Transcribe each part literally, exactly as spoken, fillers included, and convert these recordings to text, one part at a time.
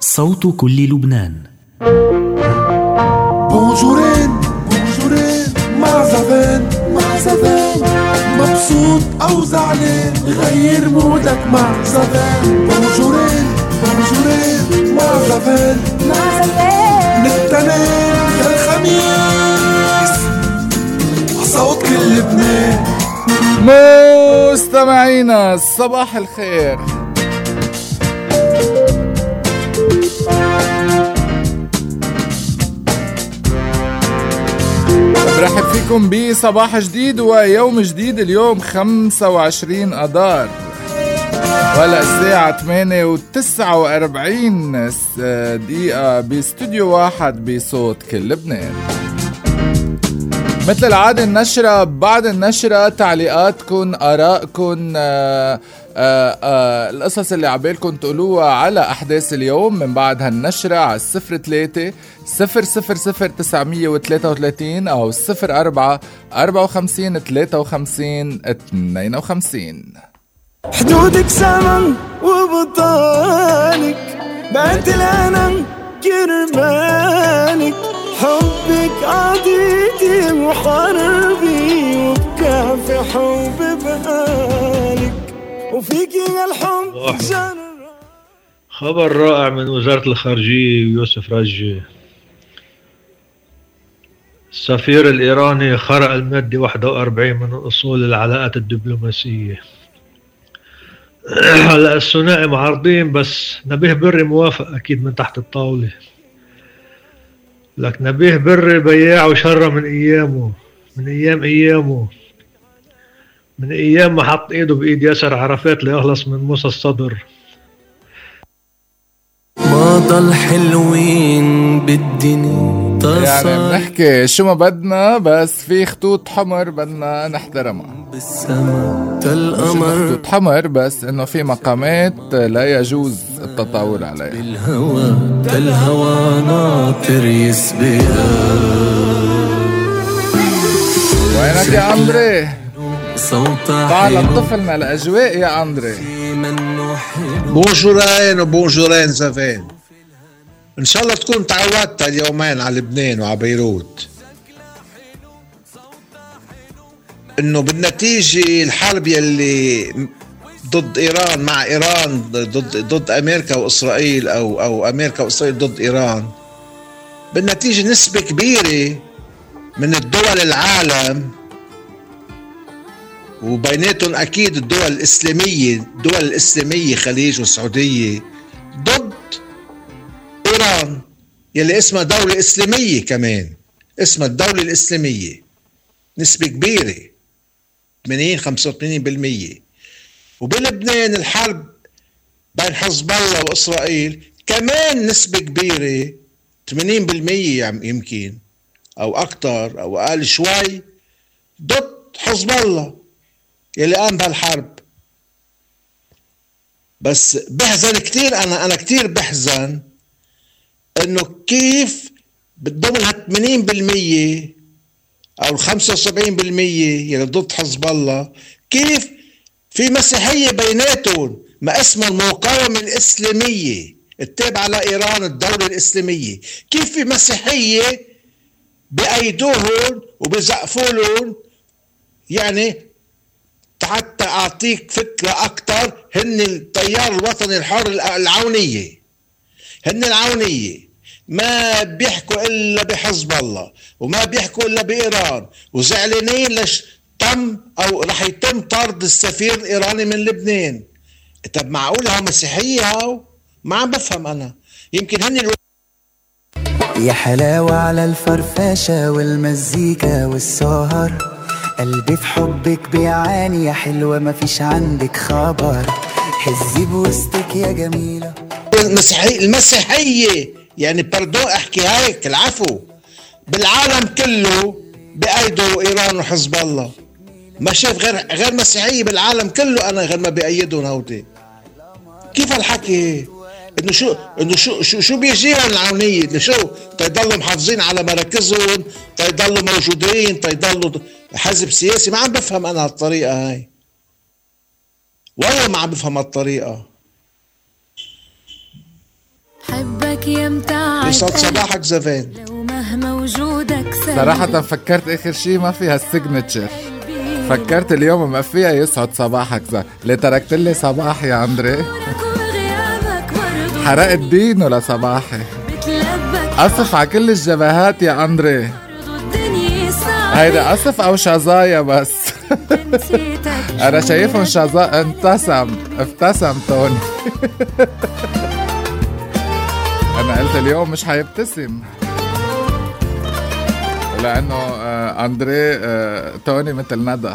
صوت كل لبنان. بونجورين بونجورين مع زفان مع زفان، مبسوط أو زعلان غير مودك مع زفان. بونجورين بونجورين مع زفان مع زفان، من التنين للخميس صوت كل لبنان. مستمعينا صباح الخير، برحب فيكم بصباح جديد ويوم جديد. اليوم خمسة وعشرين أذار، ولا الساعة ثمانية وتسعة وأربعين دقيقة باستوديو واحد بصوت كل لبنان. مثل العادة النشرة، بعد النشرة تعليقاتكم، آرائكم، آآ آآ القصص اللي عبالكم تقولوها على أحداث اليوم من بعد هالنشرة على الصفر ثلاثة صفر صفر صفر تسعمية وثلاثة وثلاثين أو الصفر أربعة أربعة وخمسين ثلاثة وخمسين اثنين وخمسين. حدودك سمن وبطالك بعد الأنم كرمانك، حبك عديدي محاربي وبكافي حب بقالك، وفيكي الحب جرى. خبر رائع من وزارة الخارجية يوسف رجي. السفير الإيراني خرق المادة واحد وأربعين من أصول العلاقات الدبلوماسية. هلا الثنائي معارضين، بس نبيه بري موافق أكيد من تحت الطاولة. لك نبيه بري بياع وشرة من ايامه، من ايام ايامه من ايام ما حط ايده بايد ياسر عرفات ليخلص من موسى الصدر. ما ضل حلوين بالدنيا تصل، يعني بنحكي شو ما بدنا، بس في خطوط حمر بدنا نحترمها بالسما القمر، خطوط حمر بس انه في مقامات لا يجوز التطاول عليها. بالهوى الهوى ناطر يسبقها. وينك يا أندري؟ صوتها تعال انطفلنا الأجواء يا أندري. بونجورين وبونجورين زفين. إن شاء الله تكون تعودت اليومين على لبنان وعلى بيروت، إنه بالنتيجة الحرب يلي ضد إيران مع إيران ضد ضد أمريكا وإسرائيل، أو أو أمريكا وإسرائيل ضد إيران، بالنتيجة نسبة كبيرة من الدول العالم وبيناتهم أكيد الدول الإسلامية، الدول الإسلامية خليج والسعودية، ضد إيران يلي اسمها دولة إسلامية، كمان اسمها الدولة الإسلامية. نسبة كبيرة ثمانين خمسة وثمانين بالمية. وبلبنان الحرب بين حزب الله وإسرائيل كمان نسبة كبيرة ثمانين بالمية يمكن أو أكتر أو أقل شوي، ضد حزب الله يلي قام بهالحرب. بس بحزن كتير، أنا أنا كتير بحزن إنه كيف بتضمن هال ثمانين بالمية أو خمسة وسبعين بالمية يلي ضد حزب الله، كيف في مسيحية بيناتهم ما اسمها المقاومة الإسلامية التابعة لإيران الدولة الإسلامية، كيف في مسيحية بأيدوهم وبزقفولهم. يعني حتى أعطيك فكرة أكتر، هن التيار الوطني الحر العونية، هن العونية ما بيحكوا إلا بحزب الله وما بيحكوا إلا بإيران، وزعلانين لش تم أو رح يتم طرد السفير الإيراني من لبنان. طب معقول هاو مسيحية؟ هاو ما عم بفهم أنا. يمكن هن الو... يا حلاوة على الفرفشة والمزيكا والسهر، قلبي في حبك بيعاني يا حلوة ما فيش عندك خبر، حزي بوسطك يا جميلة. المسيحية المسيحية يعني بردو احكي هيك، العفو، بالعالم كله بأيدوا إيران وحزب الله. ما شايف غير غير مسيحية بالعالم كله أنا غير ما بأيدهم هودي. كيف الحكي؟ إنه شو إنه شو شو شو بيجيهم العونية؟ إنه شو تيضلوا محافظين على مراكزهم، تيضلوا موجودين، تيضلوا حزب سياسي؟ ما عم بفهم أنا هالطريقة هاي، والله ما عم بفهم هالطريقة. حبك يا متاع يسعد صباحك زفان. لو مهما وجودك سهل. صراحة فكرت اخر شي ما فيها السيجنتشر، فكرت اليوم ما فيها يسعد صباحك زي اللي تركت لي صباح يا اندري. حرقت دينه لصباحي. أصف على كل الجبهات يا أندري. هيدا أصف أو شظايا بس. أنا شايفهم شظايا. انتسم ابتسم توني. أنا قلت اليوم مش حيبتسم لأنه آه أندري آه توني مثل ندى.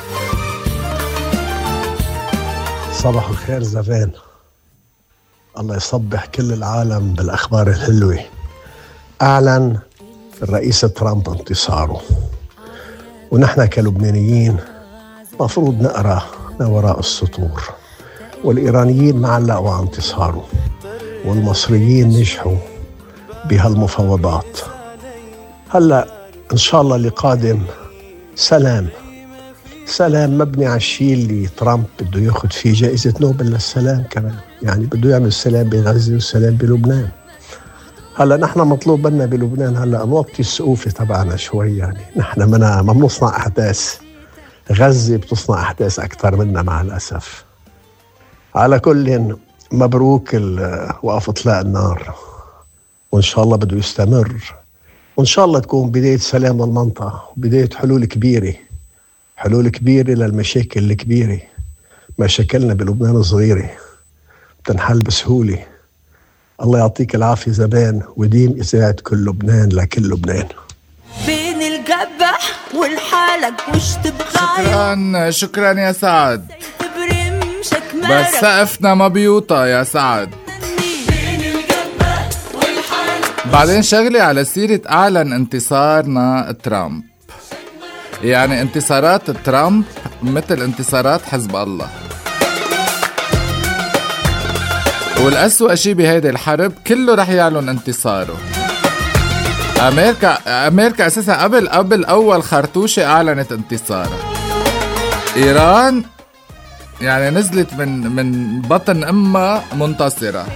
صباح الخير زفان. الله يصبح كل العالم بالأخبار الحلوة. أعلن الرئيس ترامب انتصاره، ونحن كلبنانيين مفروض نقرأ ما وراء السطور. والإيرانيين معلقوا على انتصاره، والمصريين نجحوا بهالمفاوضات. هلأ إن شاء الله اللي قادم سلام، سلام مبني على الشيء اللي ترامب بده ياخد فيه جائزة نوبل للسلام كمان، يعني بده يعمل سلام بين غزة والسلام بلبنان. هلا نحن مطلوب منا بلبنان هلا نوطي السقوفة تبعنا شوي، يعني نحن منا ما بنصنع أحداث، غزة بتصنع أحداث أكثر منا مع الأسف. على كل مبروك وقف إطلاق النار، وإن شاء الله بده يستمر، وإن شاء الله تكون بداية سلام للمنطقة وبداية حلول كبيرة، حلول كبيرة للمشاكل الكبيرة. مشاكلنا بلبنان صغيرة بتنحل بسهولة. الله يعطيك العافية زبان، وديم إذاعة كل لبنان لكل لبنان. بين القبح والحالك وش تبقى؟ شكرا شكرا يا سعد، بس سقفنا ما بيوطى يا سعد. بعدين شغلي على سيرة أعلن انتصارنا ترامب، يعني انتصارات ترامب مثل انتصارات حزب الله. والأسوأ شي بهيدي الحرب كله رح يعلن انتصاره. أمريكا أمريكا أساسا قبل قبل أول خرطوشة أعلنت انتصارها. إيران يعني نزلت من من بطن أمها منتصرة.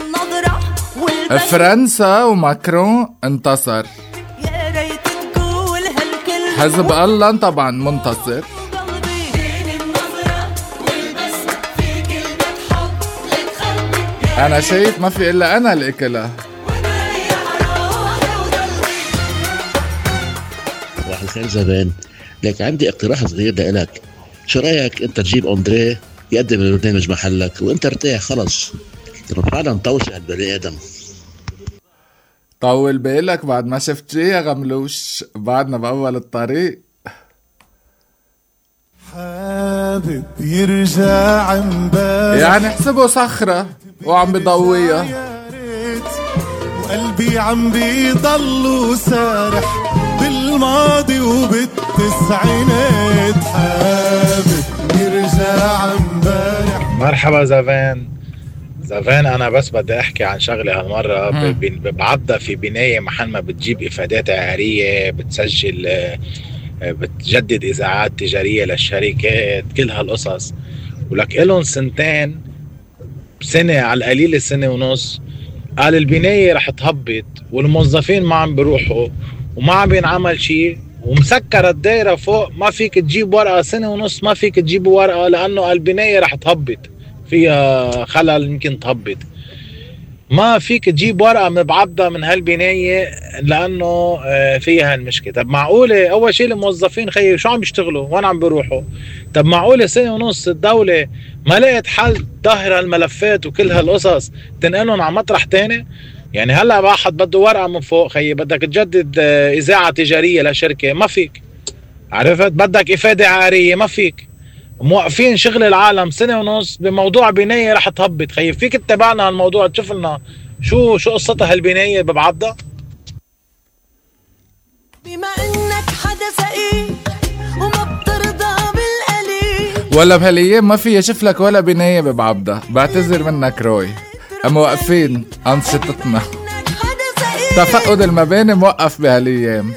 فرنسا وماكرون انتصر. حزب الله طبعا منتصر. أنا شايف ما في إلا أنا اللي أكلها. صباح الخير زبان، لك عندي اقتراح صغير لإلك. شو رأيك أنت تجيب أندريه يقدم البرنامج محلك وأنت ارتاح خلص، فعلا طوش هالبني آدم. طول بالك بعد ما شفت شي يا غملوش، بعدنا بأول الطريق. حابب يرجع عن بالي، يعني احسبه صخرة وعم بضويها، وقلبي عم بيضل سارح بالماضي وبالتسعينات. حابب يرجع عن بالي. مرحبا زفان. زفان أنا بس بدي أحكي عن شغلة هالمرة. بعبدة في بناية محل ما بتجيب إفادات عارية، بتسجل بتجدد إذاعات تجارية للشركات، كل هالقصص. ولك إلهم سنتين، سنة على القليل سنة ونص، قال البناية رح تهبط والموظفين ما عم بيروحوا وما عم بينعمل شيء، ومسكرة الدايرة فوق، ما فيك تجيب ورقة سنة ونص، ما فيك تجيب ورقة لأنه البناية رح تهبط، فيها خلل يمكن تهبط. ما فيك تجيب ورقة مبعبدة من هالبناية لأنه فيها هالمشكلة. طب معقولة أول شيء الموظفين خيي شو عم بيشتغلوا وين عم بيروحوا؟ طب معقولة سنة ونص الدولة ما لقيت حل ظاهر هالملفات وكل هالقصص تنقلهم على مطرح تاني؟ يعني هلا واحد بده ورقة من فوق خيي، بدك تجدد إذاعة تجارية لشركة ما فيك، عرفت؟ بدك إفادة عارية ما فيك. موقفين شغل العالم سنة ونص بموضوع بناية رح تهبط خيي. فيك تتابعنا هالموضوع تشوف لنا شو شو قصتها هالبناية ببعبدة؟ بما انك حدا سقيق وما بترضى بالقليل، ولا بهالايام ما في يشوف لك ولا بناية ببعبدة. بعتذر منك روي، اما واقفين انشطتنا. تفقد المباني موقف بهالايام.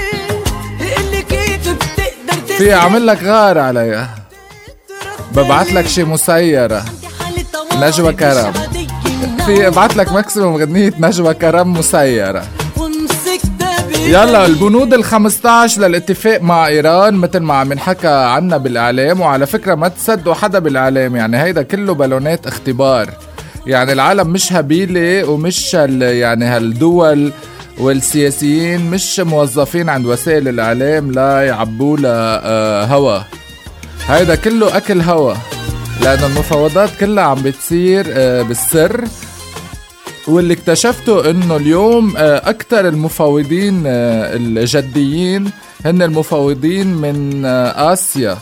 في عمل لك غار عليها، ببعت لك شي مسيرة نجوى كرم. رفيق ابعت لك ماكسيموم غنية نجوى كرم مسيرة. يلا البنود الخمستاش للاتفاق مع إيران مثل ما عم ينحكى عنا بالإعلام، وعلى فكرة ما تصدقوا حدا بالإعلام، يعني هيدا كله بالونات اختبار، يعني العالم مش هبيلة ومش يعني هالدول والسياسيين مش موظفين عند وسائل الإعلام لا يعبوا لها هوا، هيدا كله أكل هوا، لأن المفاوضات كلها عم بتصير بالسر. واللي اكتشفته انه اليوم اكتر المفاوضين الجديين هن المفاوضين من آسيا،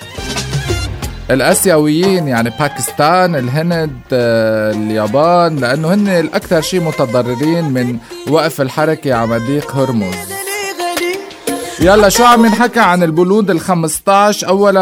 الآسيويين، يعني باكستان، الهند، اليابان، لأنه هن الأكثر شيء متضررين من وقف الحركة على مضيق هرمز. يلا شو عم ينحكى عن البنود الخمستاش؟ أولا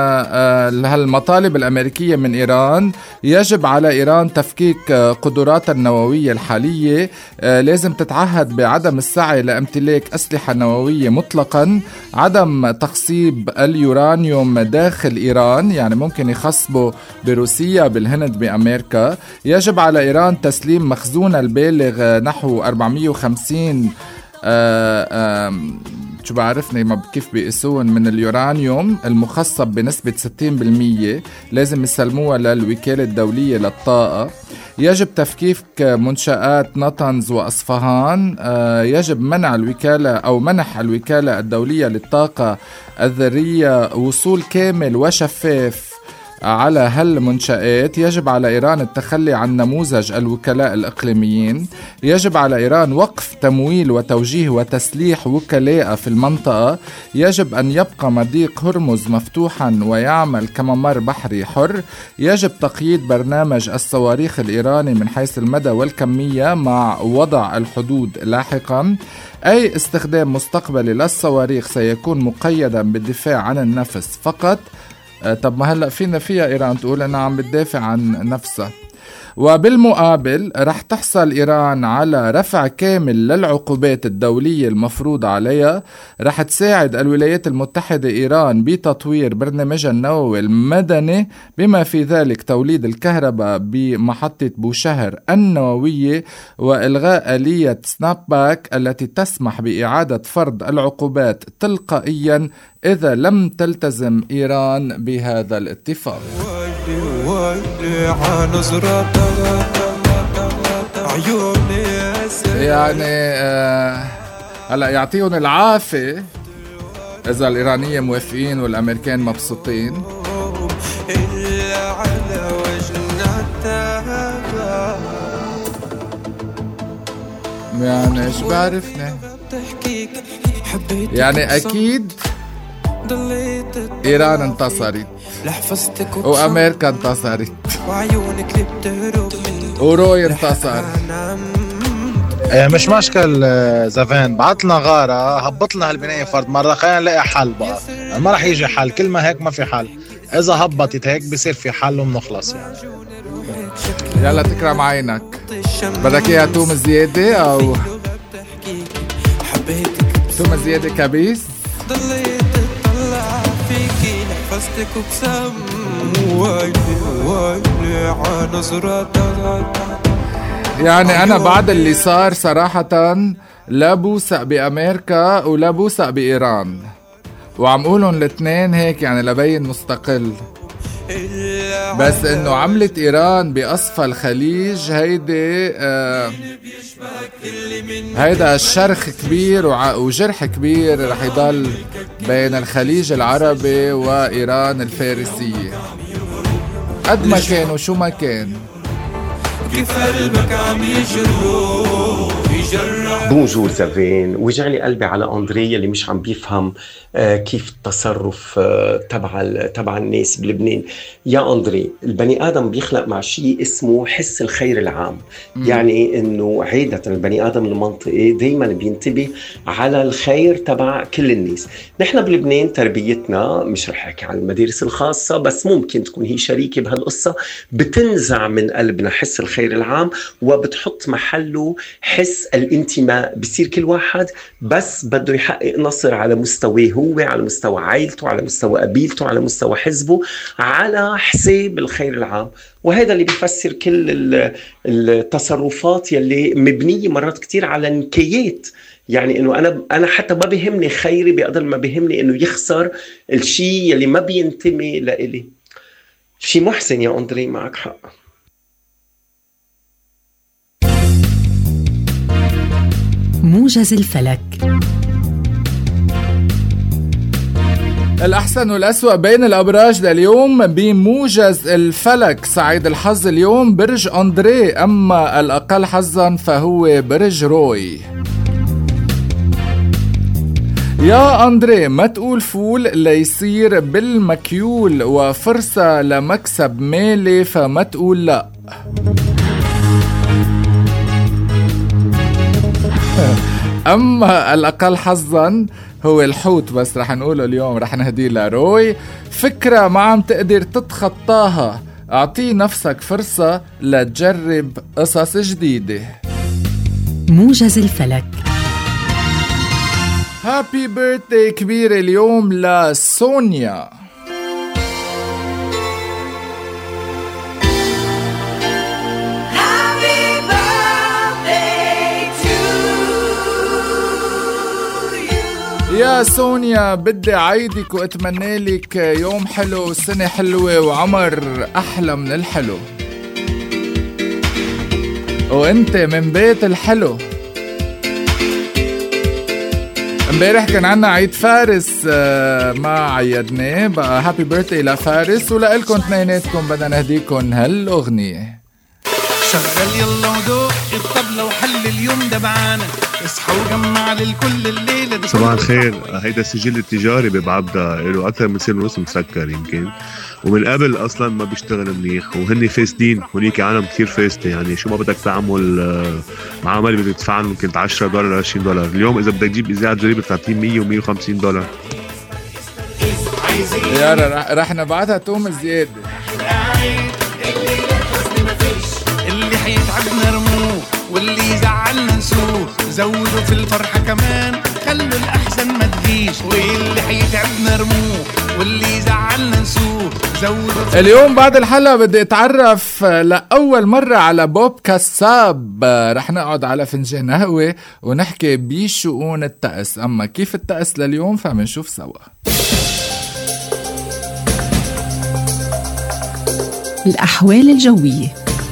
هالمطالب الأمريكية من إيران، يجب على إيران تفكيك قدراتها النووية الحالية، لازم تتعهد بعدم السعي لامتلاك أسلحة نووية مطلقا، عدم تخصيب اليورانيوم داخل إيران، يعني ممكن يخصبوا بروسيا بالهند بأمريكا، يجب على إيران تسليم مخزون البالغ نحو أربعمية وخمسين آآ آآ شو بعرفني ما كيف بيقيسون من اليورانيوم المخصب بنسبة ستين بالمية، لازم يسلموها للوكالة الدولية للطاقة. يجب تفكيك منشآت نطنز وأصفهان، يجب منع الوكالة أو منح الوكالة الدولية للطاقة الذرية وصول كامل وشفاف على هالمنشآت. يجب على إيران التخلي عن نموذج الوكلاء الإقليميين. يجب على إيران وقف تمويل وتوجيه وتسليح وكلاء في المنطقة. يجب أن يبقى مضيق هرمز مفتوحا ويعمل كممر بحري حر. يجب تقييد برنامج الصواريخ الإيراني من حيث المدى والكمية مع وضع الحدود لاحقا. أي استخدام مستقبلي للصواريخ سيكون مقيدا بالدفاع عن النفس فقط. طب ما هلأ فينا فيها إيران تقول أنا عم بتدافع عن نفسها. وبالمقابل رح تحصل إيران على رفع كامل للعقوبات الدولية المفروضة عليها. رح تساعد الولايات المتحدة إيران بتطوير برنامجها النووي المدني، بما في ذلك توليد الكهرباء بمحطة بوشهر النووية، وإلغاء آلية سناب باك التي تسمح بإعادة فرض العقوبات تلقائيا إذا لم تلتزم إيران بهذا الاتفاق. يعني آه هلا يعطيهم العافية إذا الإيرانية موافقين والأمريكان مبسوطين. يعني إيش بعرفني، يعني أكيد إيران انتصرت وأمريكا انتصرت وروي انتصر. مش مشكل زفان، بعتلنا غارة هبط لنا هالبناية فرد مرة، خلينا نلاقي حل بقى. ما رح يجي حل، كل ما هيك ما في حل، إذا هبطت هيك بصير في حل ومنخلص يعني. يلا تكرم عينك. بدك إياها توم زيادة أو توم زيادة كبيس؟ يعني أنا بعد اللي صار صراحة لا بوثق بأمريكا ولا بوثق بإيران، وعم قولهم الاثنين هيك يعني لبين مستقل، بس انه عملت ايران باصفى الخليج هيدي آه هيدا الشرخ كبير وجرح كبير رح يضل بين الخليج العربي وايران الفارسية قد ما كان وشو ما كان. كيف قلبك عم يجرح يجرح. بونجور زافين، وجعلي قلبي على أندري اللي مش عم بيفهم آه كيف التصرف آه تبع تبع الناس بلبنان. يا أندري، البني آدم بيخلق مع شيء اسمه حس الخير العام. م. يعني إنه عادة البني آدم المنطقي دايما بينتبه على الخير تبع كل الناس. نحن بلبنان تربيتنا، مش رح أحكي عن المدارس الخاصة بس ممكن تكون هي شريكة بهالقصة، بتنزع من قلبنا حس الخير العام وبتحط محله حس الانتماء، بصير كل واحد بس بده يحقق نصر على مستوى هو، على مستوى عائلته، على مستوى قبيلته، على مستوى حزبه، على حساب الخير العام. وهذا اللي بيفسر كل التصرفات يلي مبنية مرات كتير على نكايات. يعني انه انا انا حتى ما بيهمني خيري بقدر ما بيهمني انه يخسر الشيء يلي ما بينتمي لإلي. شيء محسن يا أندري، معك حق. موجز الفلك. الأحسن والأسوأ بين الأبراج لليوم بموجز الفلك. سعيد الحظ اليوم برج أندري، أما الأقل حظا فهو برج روي. يا أندري ما تقول فول ليصير بالمكيول، وفرصة لمكسب مالي فما تقول لا. أما الأقل حظا هو الحوت، بس رح نقوله اليوم، رح نهديه لروي. فكرة ما عم تقدر تتخطاها، أعطي نفسك فرصة لتجرب قصص جديدة. موجز الفلك. هابي بيرثدي كبير اليوم لسونيا. يا سونيا بدي عيدك واتمنى لك يوم حلو وسنة حلوة وعمر أحلى من الحلو، وانت من بيت الحلو. امبارح كان عنا عيد فارس ما عيدناه، بقى هابي بيرثدي لفارس ولألكم اثنيناتكم بدنا نهديكم هالأغنية. شغل يلا ودوق الطبلة وحل اليوم دبعانا، اصحى وجمع للكل الليلة دي. صباح الخير. هيدا السجل التجاري ببعبدا له أكثر من سنة ونص مسكر يمكن، ومن قبل أصلا ما بيشتغل منيح، وهني فاسدين، هنيك عالم كتير فاسدة. يعني شو ما بدك تعمل معاملة بدك تدفع له يمكن عشرة دولار عشرين دولار. اليوم إذا بدك تجيب إذاعة جريبة تعطيه مية ومية وخمسين دولار. يا رح نبعتها توم زيادة. اللي حيتعبنا رموه واللي يزعلنا نسوه، زودوا في الفرحة كمان خلوا الأحزان ما تجيش، واللي حيتعبنا رموه واللي يزعلنا نسوه، زودوا. اليوم بعد الحلقة بدي اتعرف لأول مرة على بوب كساب. رح نقعد على فنجان قهوة ونحكي بشؤون الطقس، أما كيف الطقس لليوم فمنشوف سوا. الأحوال الجوية.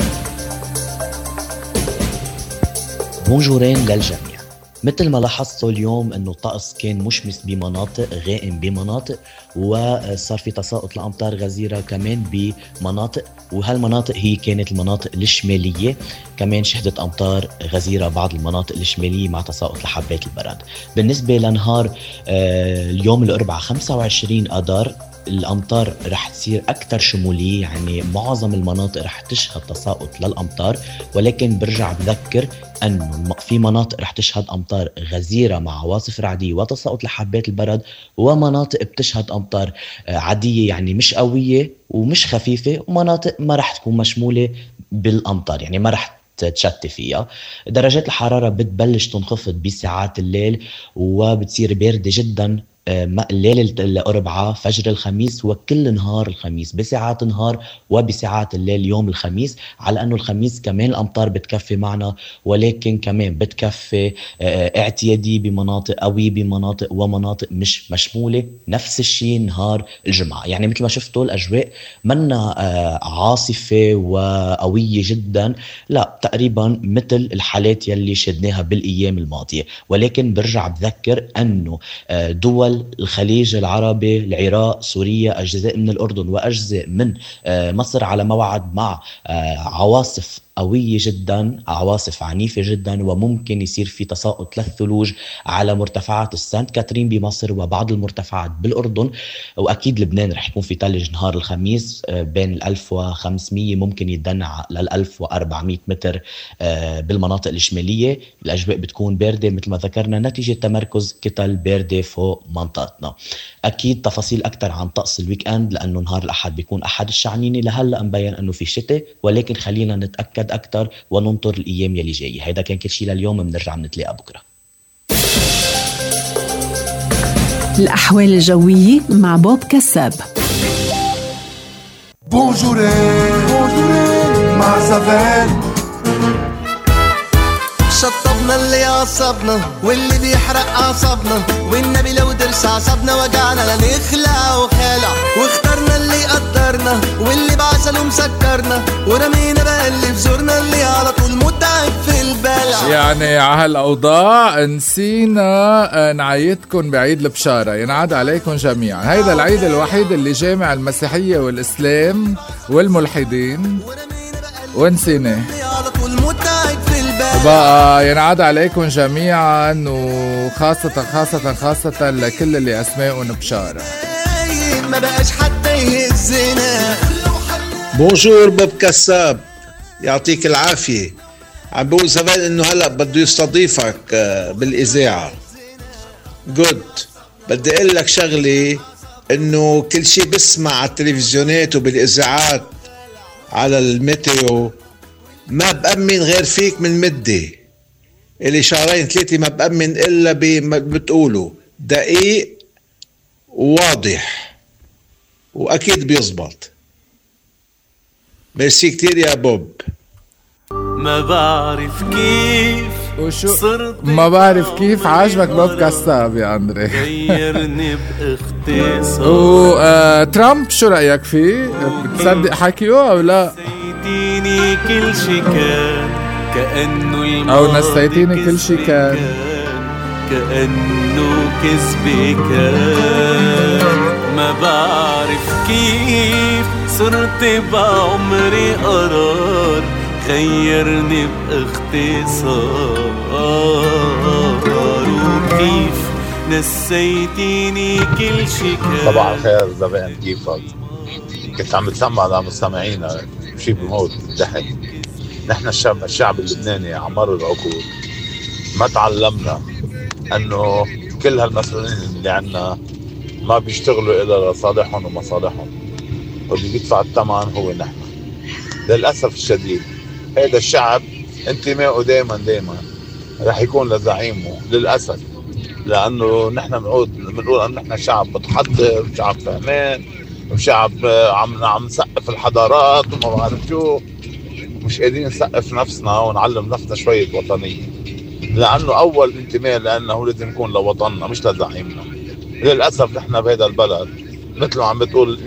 بونجورين للجميع. مثل ما لاحظتوا اليوم انه الطقس كان مشمس بمناطق، غائم بمناطق، وصار في تساقط لأمطار غزيرة كمان بمناطق، وهالمناطق هي كانت المناطق الشمالية، كمان شهدت أمطار غزيرة بعض المناطق الشمالية مع تساقط لحبات البرد. بالنسبة لنهار اليوم الأربعاء خمسة وعشرين أذار الأمطار رح تصير أكثر شمولية، يعني معظم المناطق رح تشهد تساقط للأمطار، ولكن برجع بذكر أنه في مناطق رح تشهد أمطار غزيرة مع عواصف رعدية وتساقط لحبات البرد، ومناطق بتشهد أمطار عادية يعني مش قوية ومش خفيفة، ومناطق ما رح تكون مشمولة بالأمطار يعني ما رح تشتي فيها. درجات الحرارة بتبلش تنخفض بساعات الليل وبتصير باردة جدا الليل الأربعاء فجر الخميس وكل نهار الخميس بساعات النهار وبساعات الليل يوم الخميس، على أنه الخميس كمان الأمطار بتكفي معنا، ولكن كمان بتكفي اعتيادي بمناطق قوي بمناطق ومناطق مش مشمولة. نفس الشيء نهار الجمعة، يعني مثل ما شفتوا الأجواء منا عاصفة وقوية جدا، لا تقريبا مثل الحالات يلي شدناها بالأيام الماضية. ولكن برجع بذكر أنه دول الخليج العربي، العراق، سوريا، أجزاء من الأردن وأجزاء من مصر على موعد مع عواصف قوية جدا، عواصف عنيفة جدا، وممكن يصير في تساقط للثلوج على مرتفعات السانت كاترين بمصر وبعض المرتفعات بالأردن، وأكيد لبنان رح يكون في ثلج نهار الخميس بين الألف وخمسمية ممكن يتدنى للألف وأربعمية متر بالمناطق الشمالية. الأجواء بتكون باردة مثل ما ذكرنا نتيجة تمركز كتل باردة فوق منطقتنا. أكيد تفاصيل أكتر عن طقس الويك أند لأنه نهار الأحد بيكون أحد الشعنيني، لهلأ مبين أنه في شتاء، ولكن خلينا نتأكد نستفاد أكتر وننطر الأيام يلي جاية. هيدا كان كل شيء لليوم، بنرجع بنتلاقى بكرة. الأحوال الجوية مع بوب كساب. بونجورين بونجورين مع زفان. شطبنا اللي عصبنا واللي بيحرق عصبنا، والنبي لو درس عصبنا وجعنا لا نخلع وخالع، واخترنا اللي قدرنا واللي بعسل ومسكرنا، ورمينا بقى اللي في زورنا اللي على طول متعب في البلع. يعني على هالأوضاع نسينا نعيدكم بعيد البشارة، ينعاد عليكم جميعا. هيدا العيد الوحيد اللي جامع المسيحية والإسلام والملحدين ونسيناه بقى. ينعاد عليكم جميعا، وخاصة خاصة خاصة لكل اللي أسمائهم بشارة. ما بقاش حتى يهزنا. بونجور بوب كساب، يعطيك العافية. عم بقول زمان انه هلأ بده يستضيفك بالإذاعة. جود. بدي اقول لك شغلة، انه كل شيء بسمع على التلفزيونات وبالإذاعات على الميترو ما بأمن غير فيك من مدة اللي شهرين ثلاثة، ما بأمن إلا بتقوله دقيق وواضح وأكيد بيزبط. ميرسي كتير يا بوب. ما بعرف كيف وشو ما بعرف كيف عاجبك بوب كساب يا أندري. غيرني باختصار. وترامب شو رأيك فيه؟ بتصدق حكيه أو لا؟ نسيتيني كل شي كان كأنه الماضي، أو نسيتيني كل شي كان كأنه كذبي كان. ما بعرف كيف صرت بعمري قرار، غيرني باختصار. وكيف نسيتيني كل شي كان. صباح الخير زبائن، كيفك؟ كنت عم بتسمع لمستمعينا شي بموت ضحك. نحن الشعب الشعب اللبناني عمر العقود ما تعلمنا انه كل هالمسؤولين اللي عنا ما بيشتغلوا الا لصالحهم ومصالحهم، واللي بيدفع الثمن هو نحن. للاسف الشديد هذا الشعب انتمائه دائما دائما رح يكون لزعيمه للاسف، لانه نحن بنقول بنقول ان نحن شعب متحضر، شعب فهمان، وشعب عم عم نسقف الحضارات وما بعرف شو. مش قادرين نسقف نفسنا ونعلم نفسنا شوية وطنية، لأنه أول انتماء لأنه لازم يكون لوطننا مش لزعيمنا. للأسف نحن بهذا البلد مثل ما عم بتقول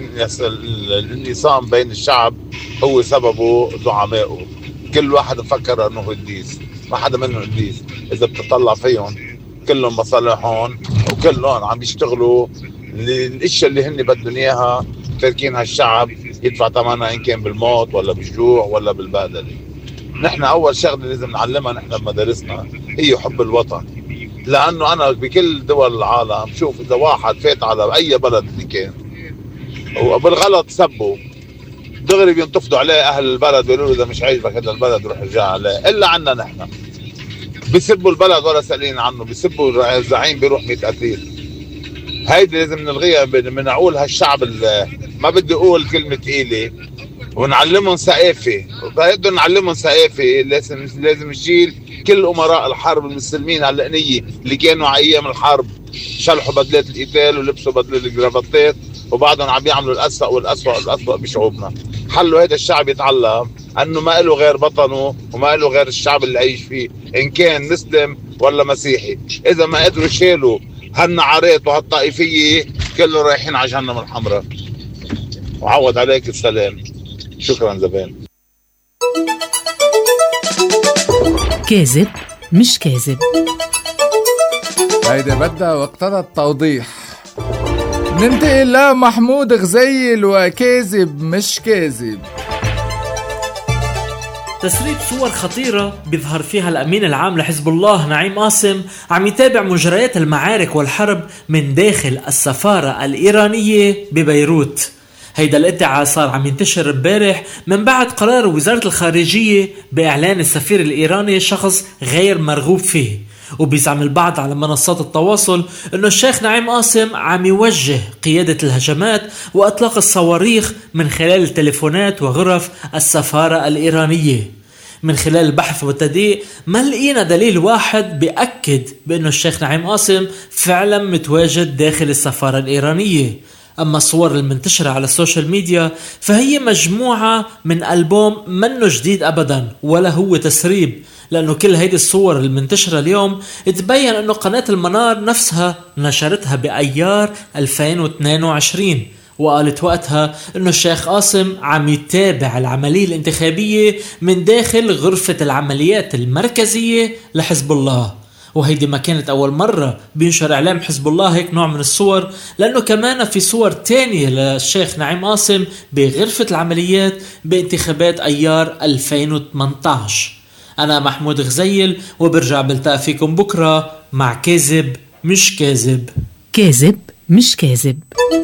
الانقسام بين الشعب هو سببه زعمائه. كل واحد مفكر أنه قديس، ما حدا منه قديس. إذا بتطلع فيهم كلهم مصالحهم وكلهم عم يشتغلوا الاشياء اللي هن بدهم اياها، تركينها الشعب يدفع ثمنها ان كان بالموت ولا بالجوع ولا بالبهدله. نحن اول شغله لازم نعلمها نحن بمدارسنا هي حب الوطن، لانه انا بكل دول العالم بشوف اذا واحد فات على اي بلد اللي كان وبالغلط سبه دغري بينتفضوا عليه اهل البلد بيقولوا له اذا مش عاجبك هذا البلد روح ارجع عليه. الا عنا نحن بيسبوا البلد ولا سالين عنه، بيسبوا الزعيم بيروح ميت قتيل. هيدي لازم نلغيها. بنقول هالشعب ما بدي اقول كلمه ثقيله، ونعلمهم ثقافه. بدنا نعلمهم ثقافه. لازم لازم نشيل كل امراء الحرب المسلمين علقنيه اللي كانوا على ايام الحرب شلحوا بدلات القتال ولبسوا بدلات الجرافطات، وبعدهم عم يعملوا الاسوأ والاسوأ والاسوأ بشعوبنا. حلوا هذا الشعب يتعلم انه ما له غير وطنه وما له غير الشعب اللي عايش فيه، ان كان مسلم ولا مسيحي. اذا ما قدروا يشيلوا هالنعارات وهالطائفيه كله رايحين على جهنم الحمراء. وعوض عليك السلام. شكرا زبان. كاذب مش كاذب. هيدا بدها واقتضى التوضيح. ننتقل لمحمود غزيل وكاذب مش كاذب. تسريب صور خطيرة بيظهر فيها الأمين العام لحزب الله نعيم قاسم عم يتابع مجريات المعارك والحرب من داخل السفارة الإيرانية ببيروت. هيدا الادعاء صار عم ينتشر امبارح من بعد قرار وزارة الخارجية بإعلان السفير الإيراني شخص غير مرغوب فيه. وبيزعم البعض على منصات التواصل انه الشيخ نعيم قاسم عم يوجه قيادة الهجمات واطلاق الصواريخ من خلال التليفونات وغرف السفارة الإيرانية. من خلال البحث والتدقيق ما لقينا دليل واحد بيأكد بأنه الشيخ نعيم قاسم فعلا متواجد داخل السفارة الإيرانية. أما الصور المنتشرة على السوشيال ميديا فهي مجموعة من ألبوم منه جديد أبدا ولا هو تسريب، لأنه كل هيدي الصور المنتشرة اليوم تبين أنه قناة المنار نفسها نشرتها بأيار ألفين واثنين وعشرين، وقالت وقتها أنه الشيخ قاسم عم يتابع العملية الانتخابية من داخل غرفة العمليات المركزية لحزب الله. وهيدي ما كانت أول مرة بينشر إعلام حزب الله هيك نوع من الصور، لأنه كمان في صور تانية للشيخ نعيم قاسم بغرفة العمليات بانتخابات أيار ألفين وثمانية عشر. أنا محمود غزيل وبرجع بلتقى فيكم بكرة مع كاذب مش كاذب. كاذب مش كاذب.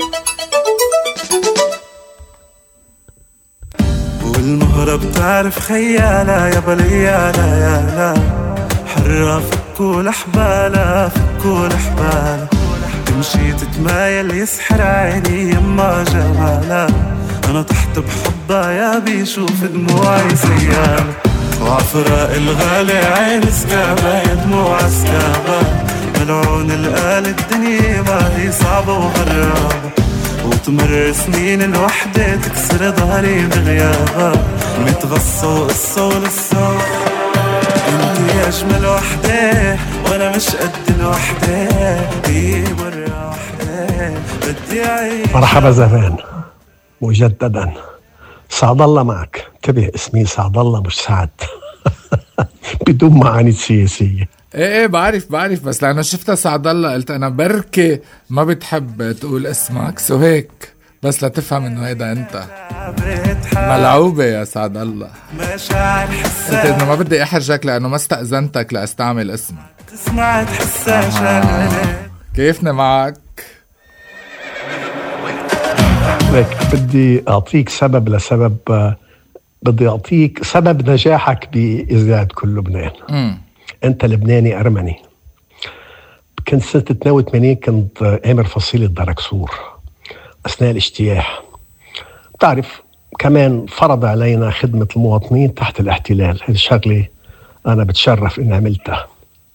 والمهرة بتعرف خيالة يا بليالة يا لا حرة فكول حبالة فكول حبالة تمشي تتمايل يسحر عيني يما جمالة أنا تحت بحبها يا بيشوف دموعي سيالة وعفراء الغالي عين سكابة يا دموع سكابة ملعون القال الدنيا ما هي صعبة وغرابة وتمر سنين الوحدة تكسر ظهري بغيابها متغصة وقصة ولسه انتي اجمل وحدة وانا مش قد الوحدة هي مرة وحدة بدي عيش. مرحبا زفان مجددا، سعد الله معك. انتبه اسمي سعد الله مش سعد بدون معاني سياسية. ايه ايه بعرف بعرف بس لأنه شفتها سعد الله قلت انا بركي ما بتحب تقول اسمك سو هيك بس لا تفهم انه هيدا انت ملعوبة يا سعد الله. قلت انه ما بدي احرجك لانه ما استأذنتك لاستعمل اسمك. آه. كيفنا معك؟ لك بدي اعطيك سبب لسبب، بدي اعطيك سبب نجاحك بإزداد كل لبنان. م. انت لبناني ارمني. كنت سنة اثنين وثمانين كنت امر فصيلة داركسور اثناء الاجتياح. بتعرف كمان فرض علينا خدمة المواطنين تحت الاحتلال، هذه شغلة انا بتشرف اني عملتها.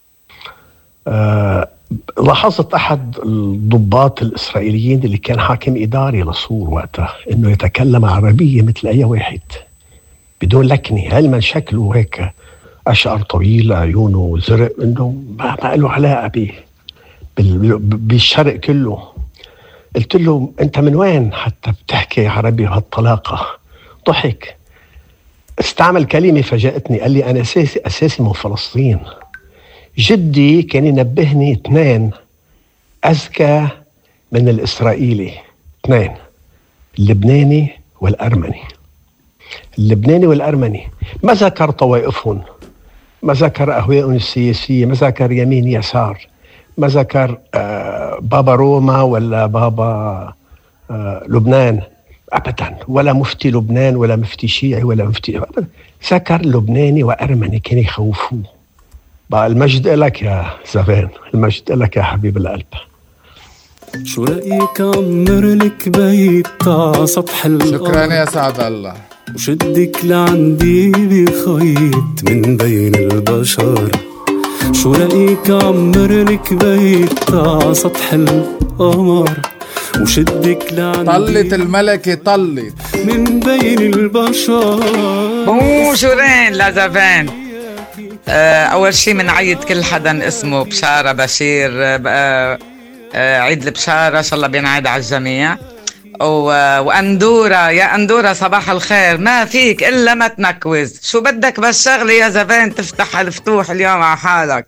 أه لاحظت احد الضباط الاسرائيليين اللي كان حاكم اداري لصور وقتها انه يتكلم عربية مثل اي واحد بدون لكنة، علما شكله هيك أشعر طويل عيونه زرق، إنه ما ما له علاقة به بالشرق كله. قلت له أنت من وين حتى بتحكي عربي بهالطلاقة؟ ضحك، استعمل كلمة فاجأتني، قال لي أنا أساسي أساسي من فلسطين. جدي كان ينبهني اثنين أذكى من الإسرائيلي، اثنين اللبناني والأرمني. اللبناني والأرمني ما ذكر طوائفهم، ما ذكر أهوائهم السياسية، ما ذكر يمين يسار، ما ذكر آه بابا روما ولا بابا آه لبنان أبدا، ولا مفتي لبنان ولا مفتي شيعي ولا مفتي أبدا. ذكر لبناني وأرمني كان يخوفوه. بقى المجد لك يا زفان، المجد لك يا حبيب القلب. شو رأيك عمر لك بيت على سطح الأرض؟ شكرا يا سعد الله. وشدك لعندي بخيط من بين البشر. شو رأيك عمر لك بيت على سطح القمر وشدك لعندي طلت الملكة طلت من بين البشر. بونجورين لازافان. أول شي منعيد كل حدا اسمه بشارة بشير، عيد البشارة إن شاء الله بينعيد على الجميع. وأندورة يا أندورة صباح الخير، ما فيك إلا ما تنكوز، شو بدك بس شغلي يا زبان تفتح الفتوح اليوم على حالك.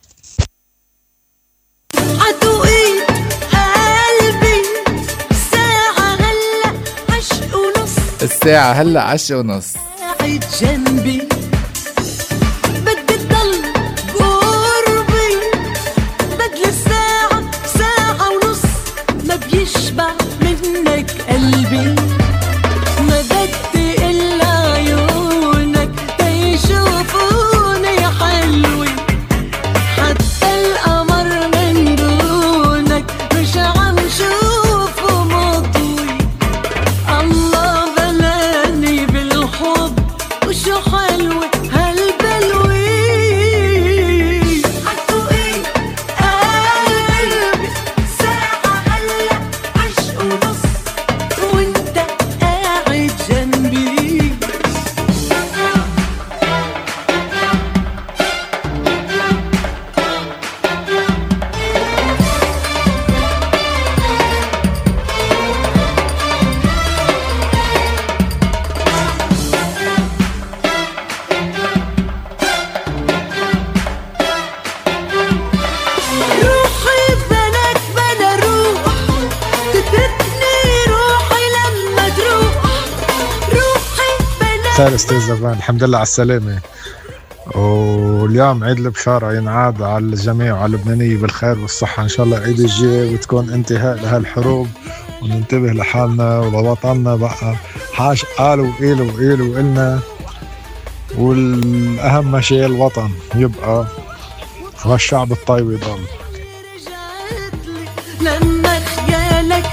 عدوقي قلبي الساعة هلا عشق ونص، الساعة هلا عشق ونص، قاعد جنبي بدي تضل قربي، بدل الساعة ساعة ونص ما بيشبع منك قلبي، ما بدي إلا عيونك تيشوفوني حلوة، حتى القمر من دونك مش عم شوفه مضوي. الله بلاني بالحب وشو حلو خير استاذ زبان، الحمد لله على السلامة. واليوم عيد البشارة ينعاد على الجميع وعلى اللبنانية بالخير والصحة إن شاء الله. عيد الجاي وتكون انتهاء لهالحروب وننتبه لحالنا ولوطننا بقى. حاش قالوا وقيلوا وقيلوا وقلنا، والأهم شيء الوطن يبقى والشعب الطيب يضل. لما خيالك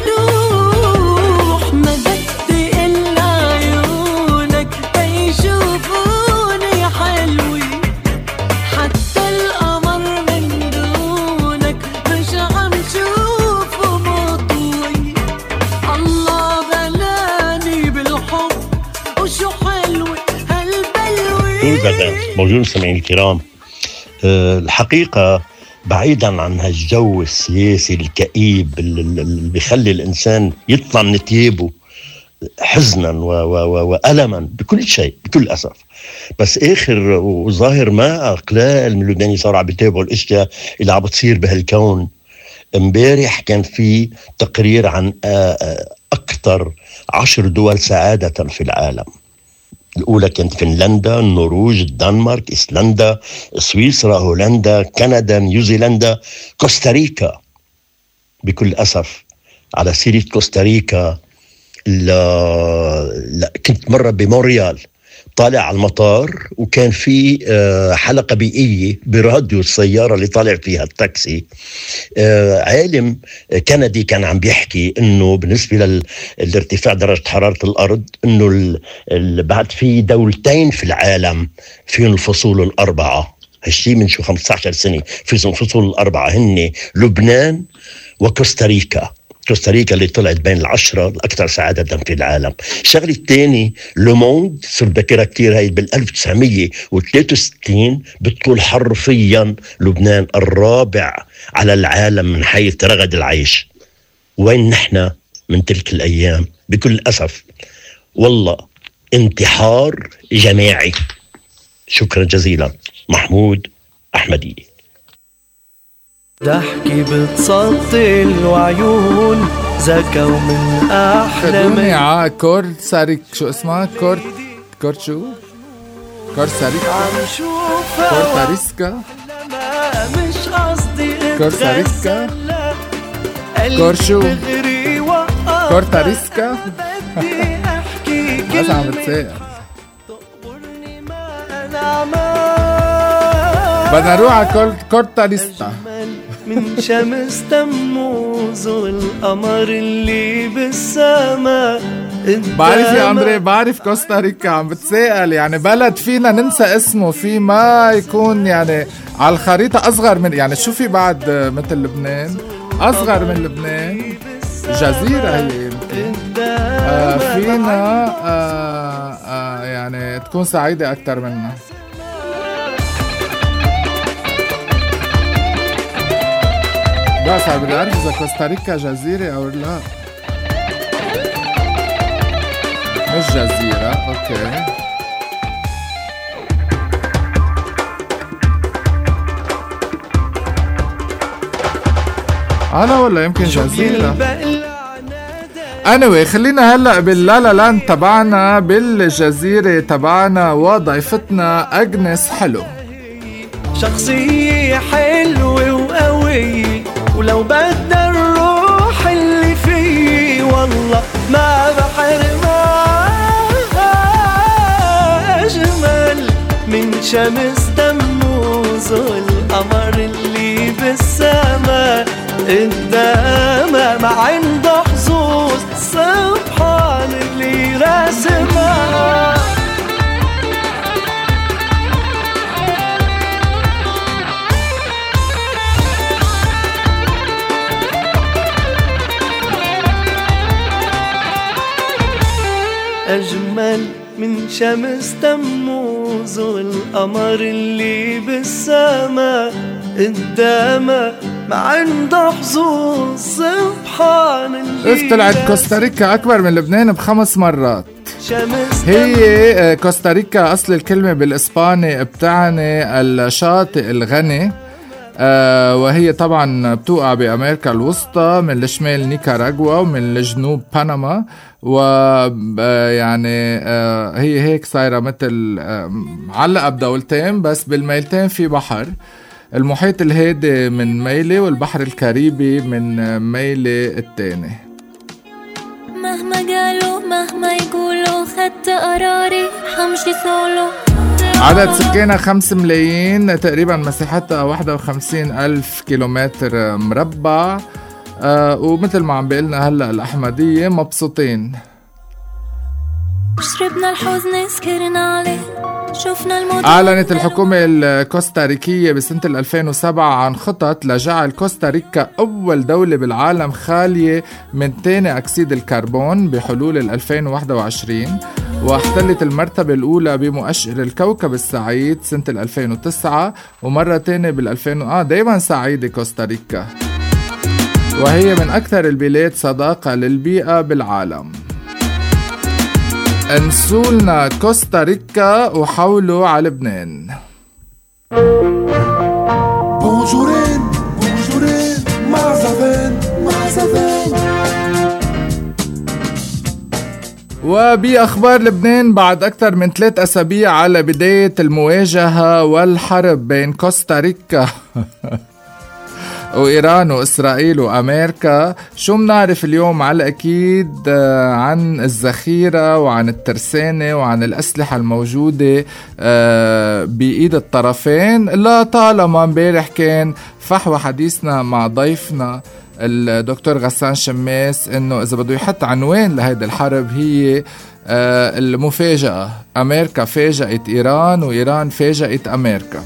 بيروح مددت إلا عيونك تيشوفوني حلوي، حتى القمر من دونك مش عم شوفه مطوي. الله بلاني بالحب وشو حلوي هالبلوي. موجود سمعين الكرام، الحقيقة بعيدا عن هالجو السياسي الكئيب اللي بيخلي الإنسان يطلع من تيابه حزنا وألما بكل شيء بكل أسف، بس آخر وظاهر ما قلال من اللبناني صار عم بيتابعوا الاشياء اللي عم بتصير بهالكون. امبارح كان في تقرير عن أكثر عشر دول سعادة في العالم. الأولى كانت فنلندا، النرويج، الدنمارك، إيسلندا، سويسرا، هولندا، كندا، نيوزيلندا، كوستاريكا. بكل أسف على سيرة كوستاريكا، لا كنت مرة بمونريال طالع على المطار وكان في حلقة بيئية براديو السيارة اللي طالع فيها التاكسي. عالم كندي كان عم بيحكي انه بالنسبة للارتفاع درجة حرارة الارض انه بعد في دولتين في العالم فيهم الفصول الاربعة. هالشي من شو خمسة عشر سنة فيهم الفصول الاربعة، هن لبنان وكوستاريكا. كوستاريكا اللي طلعت بين العشرة الأكثر سعادة في العالم. الشغلة الثانية لوموند صرت ذاكرها كتير، هاي بالألف وتسعمية وثلاثة وستين بتقول حرفيا لبنان الرابع على العالم من حيث رغد العيش. وين نحن من تلك الأيام؟ بكل أسف والله انتحار جماعي. شكرا جزيلا. محمود أحمدي. ضحكي بتسطل وعيون زكا ومن أحلى خدوني ع كورد ساريك، شو اسمها؟ كورد كورد شو؟ كورد ساريك كورد تاريسكا مش قصدي كورد ساريسكا كورد شو؟ كورد تاريسكا. بس عم بتسائل. بدنا نروح على كورد تاريسكا من شمس تموز والقمر اللي بالسماء. بعرف يا أندري، بعرف كوستاريكا عم بتسائل يعني بلد فينا ننسى اسمه، في ما يكون يعني على الخريطة أصغر من، يعني شو في بعد مثل لبنان أصغر من لبنان؟ جزيرة هي يمكن. آه فينا آه آه يعني تكون سعيدة أكتر منا. بس بدي أعرف إذا كوستاريكا جزيرة أو لا. مش جزيرة، أوكي. أنا ولا يمكن جزيرة. anyway خلينا هلأ باللا لا لاند تبعنا بالجزيرة تبعنا وضيفتنا أجنس حلو. شخصية حلوة وقوية ولو بدي الروح اللي فيه والله ما بحرمها. أجمل من شمس تموز والقمر اللي بالسماء. قدامها ما عنده حظوظ سبحان اللي راسمها. أجمل من شمس تموز والقمر اللي بالسماء. قدامها ما عنده حظوظ سبحان اللي. طلعت كوستاريكا أكبر من لبنان بخمس مرات. هي كوستاريكا أصل الكلمة بالإسباني بتعني الشاطئ الغني، آه وهي طبعا بتوقع بأمريكا الوسطى من الشمال نيكاراغوا ومن الجنوب بنما، ويعني آه هي هيك صايرة مثل آه معلقة بدولتين بس بالميلتين في بحر. المحيط الهادي من ميلة والبحر الكاريبي من ميلة التاني. مهما قالوا مهما يقولوا خدت قراري حمشي سولو. عدد سكانها خمس ملايين تقريبا، مساحتها واحدة وخمسين ألف كيلومتر مربع. آه ومثل ما عم بيقلنا هلأ الأحمدية مبسوطين. شربنا الحزن سكرنا عليه شفنا الموت. أعلنت الحكومة الكوستاريكية بسنة ألفين وسبعة عن خطط لجعل كوستاريكا أول دولة بالعالم خالية من ثاني أكسيد الكربون بحلول ألفين وواحد وعشرين، واحتلت المرتبة الأولى بمؤشر الكوكب السعيد سنة ألفين وتسعة، ومرة تانية بالألفين آه دايما سعيدة كوستاريكا، وهي من أكثر البلاد صداقة للبيئة بالعالم. انسولنا كوستاريكا وحولوا على لبنان. بونجورين بونجورين مع زفان مع زفان. وبأخبار لبنان، بعد أكثر من ثلاث أسابيع على بداية المواجهة والحرب بين كوستاريكا وإيران وإسرائيل وأمريكا، شو منعرف اليوم على أكيد عن الذخيرة وعن الترسانة وعن الأسلحة الموجودة بإيد الطرفين؟ لا طالما امبارح كان فحوى حديثنا مع ضيفنا الدكتور غسان شماس إنه إذا بده يحط عنوان لهيدي الحرب هي المفاجأة، أمريكا فاجأت إيران وإيران فاجأت أمريكا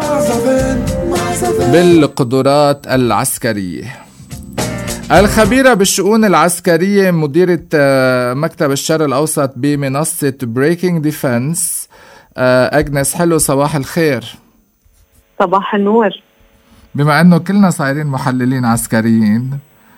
بالقدرات العسكرية. الخبيرة بالشؤون العسكرية مديرة مكتب الشرق الأوسط بمنصة بريكنج ديفنس أجنس حلو، صباح الخير. صباح النور. بما أنه كلنا صايرين محللين عسكريين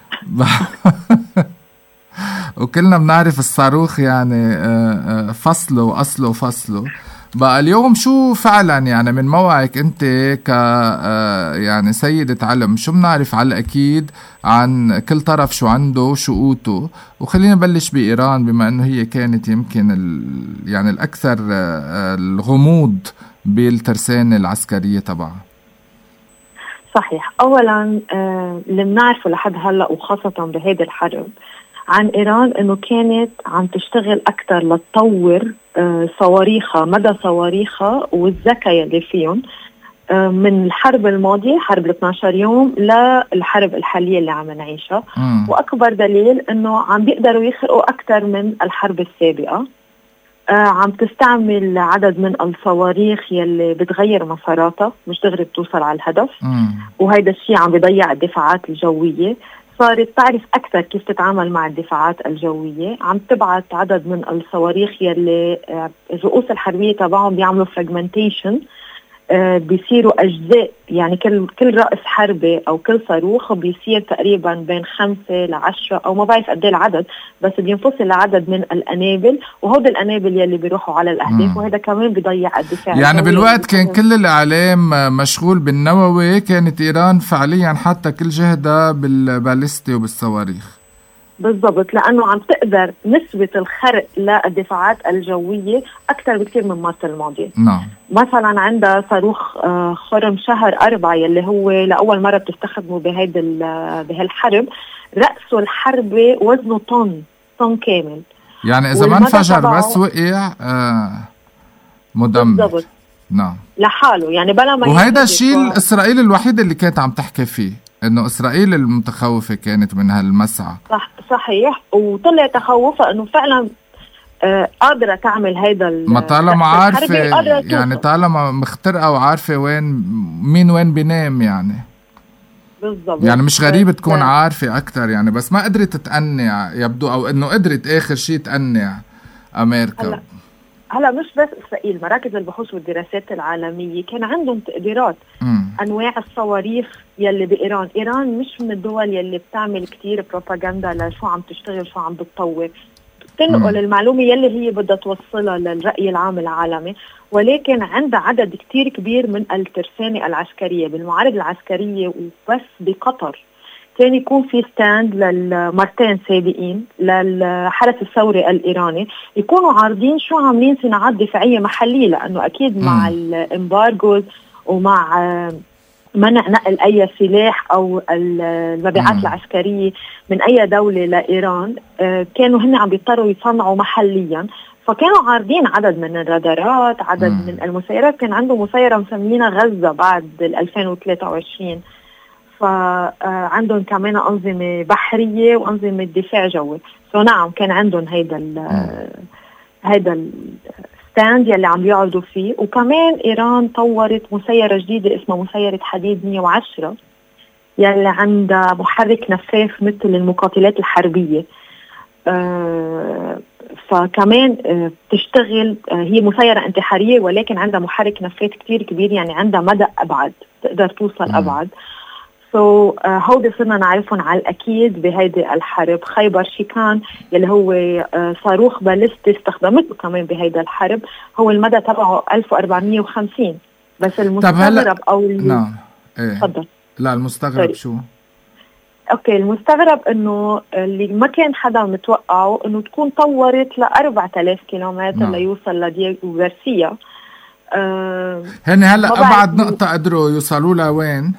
وكلنا بنعرف الصاروخ يعني فصله وأصله وفصله، بقى اليوم شو فعلا يعني من موقعك انت ك يعني سيدة علم، شو بنعرف على اكيد عن كل طرف شو عنده وشو قوته؟ وخلينا نبلش بإيران بما انه هي كانت يمكن ال يعني الاكثر الغموض بالترسانة العسكرية تبعها. صحيح. اولا اللي بنعرفه لحد هلا وخاصة بهيدي الحرب عن إيران إنه كانت عم تشتغل أكتر لتطور صواريخها، مدى صواريخها والذكاء اللي فيهم من الحرب الماضية حرب اثنا عشر يوم للحرب الحالية اللي عم نعيشها. وأكبر دليل إنه عم بيقدروا يخرقوا أكتر من الحرب السابقة. عم تستعمل عدد من الصواريخ يلي بتغير مساراتها مش دغري بتوصل على الهدف، وهيدا الشيء عم بيضيع الدفاعات الجوية. صارت تعرف أكثر كيف تتعامل مع الدفاعات الجوية، عم تبعت عدد من الصواريخ يلي الرؤوس الحربية تبعهم بيعملوا فراجمنتيشن، بيصيروا أجزاء، يعني كل كل رأس حربي أو كل صاروخ بيصير تقريبا بين خمسة لعشرة أو ما بعرف قد ايه العدد، بس بينفصل لعدد من الأنابل، وهود الأنابل يلي بيروحوا على الأهداف، وهذا كمان بيضيع الدفاع. يعني بالوقت كان كل الإعلام مشغول بالنووي، كانت إيران فعليا حتى كل جهدها بالباليستي وبالصواريخ. بالضبط، لأنه عم تقدر نسبة الخرق للدفاعات الجوية أكثر بكثير من مرة الماضية. نعم. مثلا عندها صاروخ خرم شهر أربعة يلي هو لأول مرة بتستخدمه بهيد بهالحرب، رأسه الحربي وزنه طن طن كامل، يعني إذا ما انفجر بس وقع آه مدمر. بالضبط. نعم. لحاله يعني بلا ما. وهذا الشيء و... الإسرائيل الوحيد اللي كانت عم تحكي فيه إنه إسرائيل المتخوفة كانت من هالمسعى. صح صحيح، وطلع تخوفها إنه فعلا آه قادرة تعمل هيدا. ما طالما عارفة يعني طالما مخترقة وعارفة وين مين وين بينام يعني. بالضبط. يعني مش غريب تكون عارفة أكتر يعني، بس ما قدرت تقنع يبدو، أو إنه قدرت آخر شيء تقنع أمريكا. هلا هلا مش بس إسرائيل، مراكز البحوث والدراسات العالمية كان عندهم تقديرات م. أنواع الصواريخ يلي بإيران. إيران مش من الدول يلي بتعمل كتير بروباغندا لشو عم تشتغل شو عم بتطور، تنقل المعلومة يلي هي بدها توصلها للرأي العام العالمي، ولكن عندها عدد كتير كبير من الترسانة العسكرية بالمعارض العسكرية. وبس بقطر كان يكون في ستاند للمرتين سابقين للحرس الثوري الإيراني يكونوا عارضين شو عاملين صناعات دفاعية محلية، لأنه أكيد م. مع الإمبارغوز ومع منع نقل أي سلاح أو المبيعات م. العسكرية من أي دولة لإيران، كانوا هن عم بيضطروا يصنعوا محليا. فكانوا عارضين عدد من الرادارات، عدد م. من المسيرات. كان عنده مسيرة مسمينها غزة بعد ألفين وثلاثة وعشرين. فعندهم كمان أنظمة بحرية وأنظمة دفاع جوي. فنعم كان عندهم هيدا ال هيدا الستاند يلي عم يعرضوا فيه. وكمان إيران طورت مسيرة جديدة اسمها مسيرة حديد مية وعشرة يلي عندها محرك نفاث مثل المقاتلات الحربية. آه فكمان آه تشتغل، آه هي مسيرة انتحارية ولكن عندها محرك نفاث كتير كبير، يعني عندها مدى أبعد، تقدر توصل م. أبعد. سو so, uh, هودي صرنا نعرفهم على الأكيد بهيدي الحرب. خيبر شيكان يلي هو uh, صاروخ باليستي استخدمته كمان بهيدا الحرب، هو المدى تبعه ألف وأربعمية وخمسين. بس المستغرب أو نعم ايه تفضل. لا المستغرب sorry. شو؟ اوكي المستغرب انه اللي ما كان حدا متوقعه انه تكون طورت ل أربعة آلاف كيلومتر نعم. ليوصل لدييغو غارسيا. آه هن هلا ابعد نقطة قدروا يوصلوا لوين؟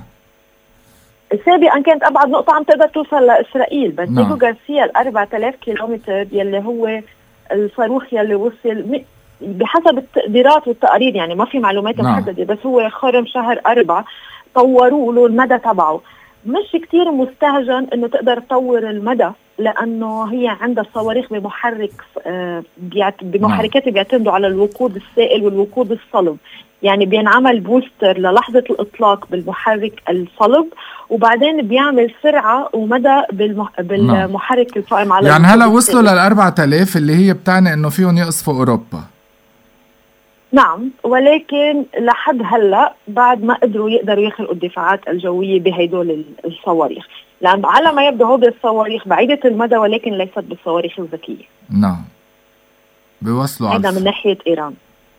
سابقا كانت أبعد نقطة عم تقدر توصل لإسرائيل، بس دييغو نعم. غارسيا الأربعة آلاف كيلومتر يلي هو الصاروخ يلي وصل بحسب التقديرات والتقارير، يعني ما في معلومات نعم. محددة، بس هو خرم شهر أربعة طوروا له المدى تبعه. مش كتير مستهجن انه تقدر تطور المدى، لانه هي عندها صواريخ بمحرك بمحركات بيعتمدوا على الوقود السائل والوقود الصلب، يعني بينعمل بوستر للحظة الإطلاق بالمحرك الصلب، وبعدين بيعمل سرعة ومدى بالمح... بالمحرك القائم على يعني هلا وصلوا للأربعة آلاف اللي هي بتعني إنه فيهم يقصفوا أوروبا. نعم، ولكن لحد هلا بعد ما قدروا يقدروا يخلقوا الدفاعات الجوية بهيدول الصواريخ، لأن على ما يبدو هذه الصواريخ بعيدة المدى ولكن ليست بالصواريخ الذكية. نعم، بيوصلوا هذا من ناحية إيران.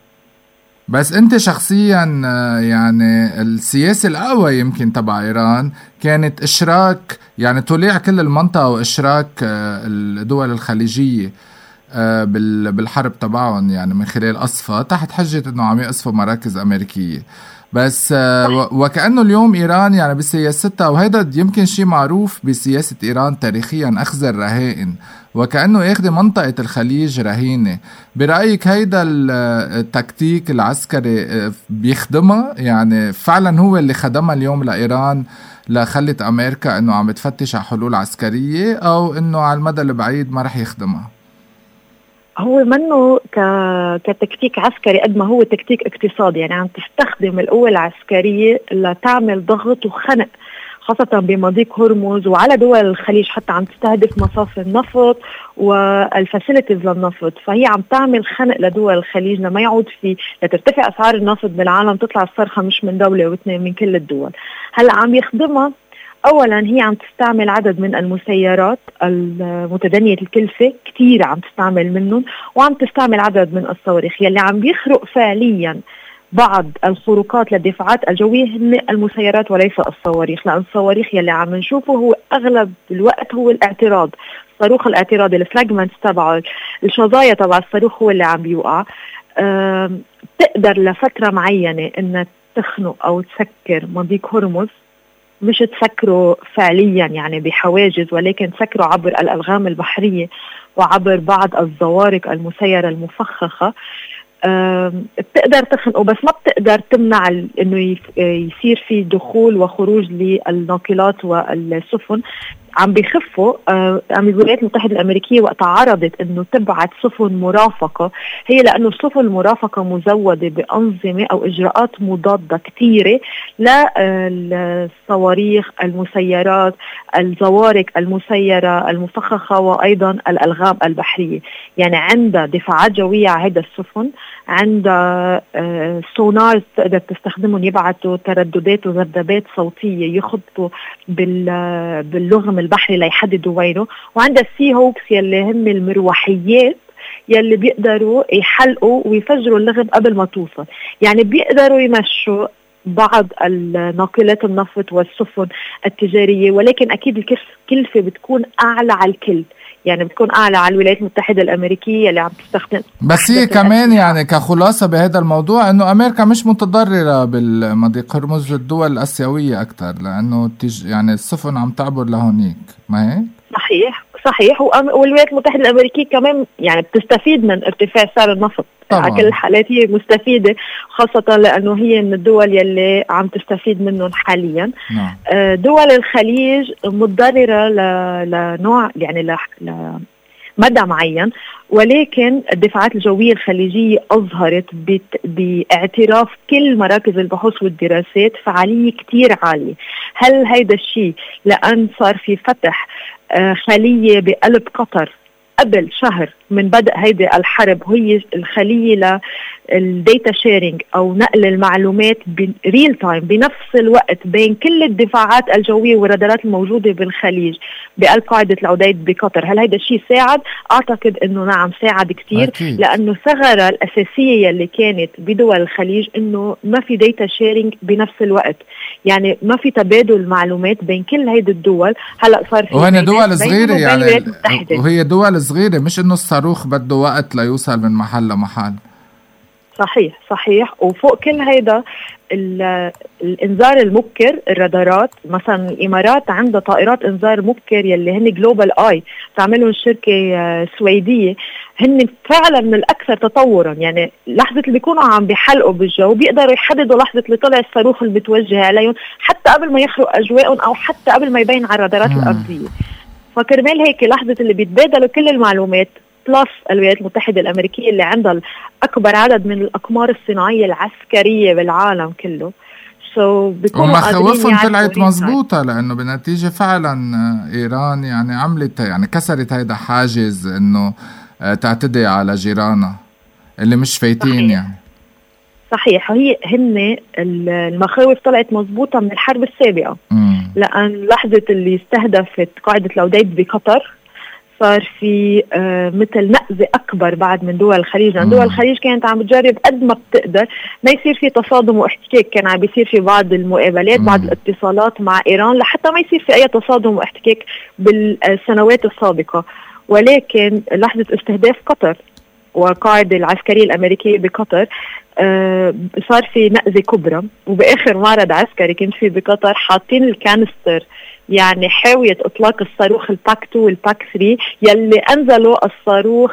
بس انت شخصيا يعني السياسة القوى يمكن تبع ايران كانت اشراك يعني توليع كل المنطقة واشراك الدول الخليجية بالحرب تبعهم، يعني من خلال قصفها تحت حجة انه عم يقصفوا مراكز امريكية. بس وكأنه اليوم ايران يعني بسياستها، وهذا يمكن شيء معروف بسياسة ايران تاريخيا، اخذ الرهائن، وكأنه ياخذ منطقة الخليج رهينة. برأيك هيدا التكتيك العسكري بيخدمها؟ يعني فعلا هو اللي خدمها اليوم لإيران لخلت أمريكا أنه عم تفتش على حلول عسكرية، أو أنه على المدى البعيد ما رح يخدمها؟ هو منه ك... كتكتيك عسكري قد ما هو تكتيك اقتصادي، يعني عم تستخدم القوة العسكرية لتعمل ضغط وخنق خاصة بمضيق هرمز وعلى دول الخليج، حتى عم تستهدف مصافي النفط والفاسيلتيز للنفط. فهي عم تعمل خنق لدول الخليج لما يعود في لترتفع أسعار النفط بالعالم، تطلع الصرخة مش من دولة واثنين، من كل الدول. هلأ عم يخدمها. أولا هي عم تستعمل عدد من المسيرات المتدنية الكلفة كتير، عم تستعمل منهم، وعم تستعمل عدد من الصواريخ يلي عم بيخرق فعليا بعض الخروقات للدفاعات الجوية هن المسيرات وليس الصواريخ، لأن الصواريخ يلي عم نشوفه هو أغلب الوقت هو الاعتراض، الصاروخ الاعتراضي، الفراجمنتس تبعه، الشظايا تبع الصاروخ هو اللي عم بيوقع. تقدر لفترة معينة إنها تخنق أو تسكر مضيق هرمز، مش تسكره فعليا يعني بحواجز، ولكن تسكره عبر الألغام البحرية وعبر بعض الزوارق المسيرة المفخخة. بتقدر تخنقه، بس ما بتقدر تمنع انه يصير في دخول وخروج للناقلات والسفن. عم بيخفوا عم الولايات المتحدة الأمريكية وقت عرضت انه تبعت سفن مرافقة، هي لأنه السفن المرافقة مزودة بأنظمة أو إجراءات مضادة كثيرة للصواريخ، المسيرات، الزوارق المسيرة المفخخة، وأيضا الألغام البحرية. يعني عندها دفاعات جوية على هذا السفن، عندها سونار تقدر تستخدمهم، يبعثوا ترددات وذبذبات صوتية يخبطوا باللغم البحري ليحددوا وينه، وعندها السي هوكس يلي هم المروحيات يلي بيقدروا يحلقوا ويفجروا اللغم قبل ما توصل. يعني بيقدروا يمشوا بعض الناقلات النفط والسفن التجارية، ولكن أكيد الكلفة بتكون أعلى على الكل، يعني بتكون أعلى على الولايات المتحدة الأمريكية اللي عم تستخدم. بس هي كمان يعني كخلاصة بهذا الموضوع أنه أمريكا مش متضررة بالمضيق هرمز، الدول الأسيوية أكتر، لأنه تج يعني السفن عم تعبر لهونيك، ما هيك؟ صحيح صحيح، والولايات المتحدة الأمريكية كمان يعني بتستفيد من ارتفاع سعر النفط. على كل الحالات هي مستفيدة، خاصة لأنه هي من الدول يلي عم تستفيد منهم حاليا. نعم. دول الخليج متضررة لنوع يعني لمدى معين، ولكن الدفاعات الجوية الخليجية أظهرت باعتراف كل مراكز البحوث والدراسات فعالية كتير عالية. هل هيدا الشيء لأن صار في فتح خلية بقلب قطر قبل شهر من بدء هيدي الحرب، وهي الخلية للديتا شيرينج أو نقل المعلومات بريل تايم بنفس الوقت بين كل الدفاعات الجوية والرادارات الموجودة بالخليج بقلب قاعدة العديد بقطر. هل هيدا الشيء ساعد؟ أعتقد أنه نعم ساعد كتير، أكيد. لأنه الثغرة الأساسية اللي كانت بدول الخليج أنه ما في ديتا شيرينج بنفس الوقت، يعني ما في تبادل معلومات بين كل هيدي الدول. هلأ صار في وهنا دول صغيرة يعني، وهي دول صغيرة، مش انه الصاروخ بده وقت ليوصل من محل لمحل. صحيح صحيح. وفوق كل هيدا الانذار المبكر، الرادارات مثلا الامارات عندها طائرات انذار مبكر يلي هن جلوبال اي تعملهم شركة سويدية، هن فعلا من الاكثر تطورا. يعني لحظة اللي بيكونوا عم بيحلقوا بالجو بيقدروا يحددوا لحظة اللي طلع الصاروخ اللي بتوجه عليهم حتى قبل ما يخرق اجواءهم او حتى قبل ما يبين على الرادارات مم. الارضية. فكرمال هيك لحظة اللي بيتبادلوا كل المعلومات بلس الولايات المتحدة الأمريكية اللي عندها أكبر عدد من الأقمار الصناعية العسكرية بالعالم كله، so ومخاوفهم طلعت مزبوطة، لأنه بالنتيجة فعلا إيران يعني عملت يعني كسرت هيدا حاجز إنه تعتدي على جيرانها اللي مش فايتين. صحيح. يعني صحيح، هي هن المخاوف طلعت مزبوطة من الحرب السابقة. مم. لأن لحظة اللي استهدفت قاعدة العديد بقطر صار في آه مثل نقزة أكبر بعد من دول الخليج، لأن دول الخليج كانت عم بتجرب قد ما بتقدر ما يصير في تصادم واحتكاك، كان عم بيصير في بعض المقابلات بعض الاتصالات مع إيران لحتى ما يصير في أي تصادم واحتكاك بالسنوات السابقة. ولكن لحظة استهداف قطر وقاعدة العسكرية الأمريكية بقطر آه صار في نقزة كبرى. وبآخر معرض عسكري كنت فيه بقطر حاطين الكانستر، يعني حاوية إطلاق الصاروخ الباك اثنين والباك ثلاثة يلي أنزلوا الصاروخ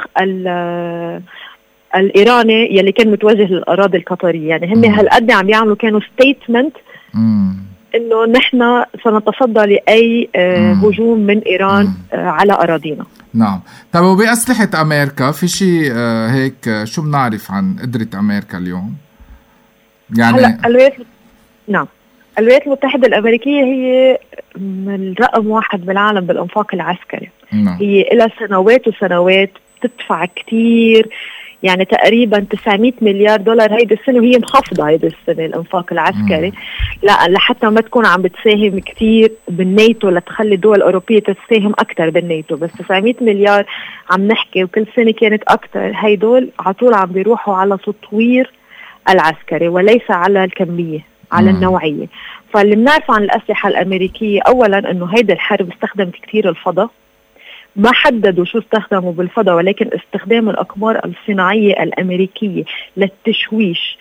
الإيراني يلي كان متوجه للأراضي القطرية. يعني هم هالقد عم يعملوا كانوا ستيتمنت إنه نحن سنتصدى لأي آه هجوم من إيران آه على أراضينا. نعم. طب وبأسلحة أمريكا في شيء آه هيك آه شو بنعرف عن قدرة أمريكا اليوم؟ يعني هلا الولايات نعم الولايات المتحدة الأمريكية هي الرقم واحد بالعالم بالإنفاق العسكري. نعم. هي إلى سنوات وسنوات تدفع كتير، يعني تقريبا تسعمية مليار دولار هيدي السنة، وهي مخفضة هيدي السنة الإنفاق العسكري. لا لحتى ما تكون عم بتساهم كتير بالناتو لتخلي الدول الأوروبية تساهم أكتر بالناتو، بس تسعمية مليار عم نحكي وكل سنة كانت أكتر. هيدول عطول عم بيروحوا على تطوير العسكري وليس على الكمية، على مم. النوعية. فاللي بنعرفه عن الأسلحة الأمريكية أولا أنه هيدا الحرب استخدمت كتير الفضاء، ما حددوا شو استخدموا بالفضاء، ولكن استخدام الأقمار الصناعية الأمريكية للتشويش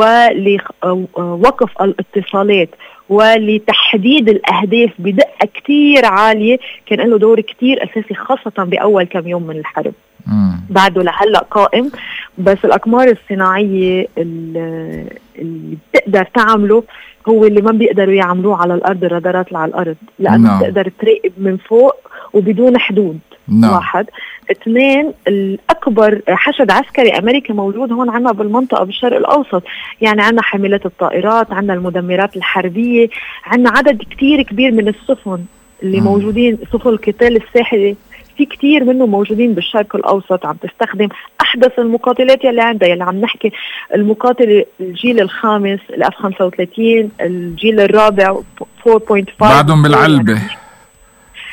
ولوقف الاتصالات ولتحديد الأهداف بدقة كتير عالية كان له دور كتير أساسي، خاصة بأول كم يوم من الحرب. مم. بعده لهلأ قائم، بس الأقمار الصناعية اللي بتقدر تعمله هو اللي ما بيقدروا يعملوه على الأرض، الرادارات اللي على الأرض، لأنه no. بتقدر تراقب من فوق وبدون حدود. no. واحد. اثنين، الأكبر حشد عسكري أمريكي موجود هون عنا بالمنطقة بالشرق الأوسط، يعني عنا حاملات الطائرات، عنا المدمرات الحربية، عنا عدد كتير كبير من السفن اللي mm. موجودين، سفن القتال الساحلي في كتير منه موجودين بالشرق الأوسط عم تستخدم أحدث المقاتلات يلي عندها، يلي عم نحكي المقاتل الجيل الخامس الأف خمسة وثلاثين، الجيل الرابع أربعة فاصلة خمسة بعدهم بالعلبة.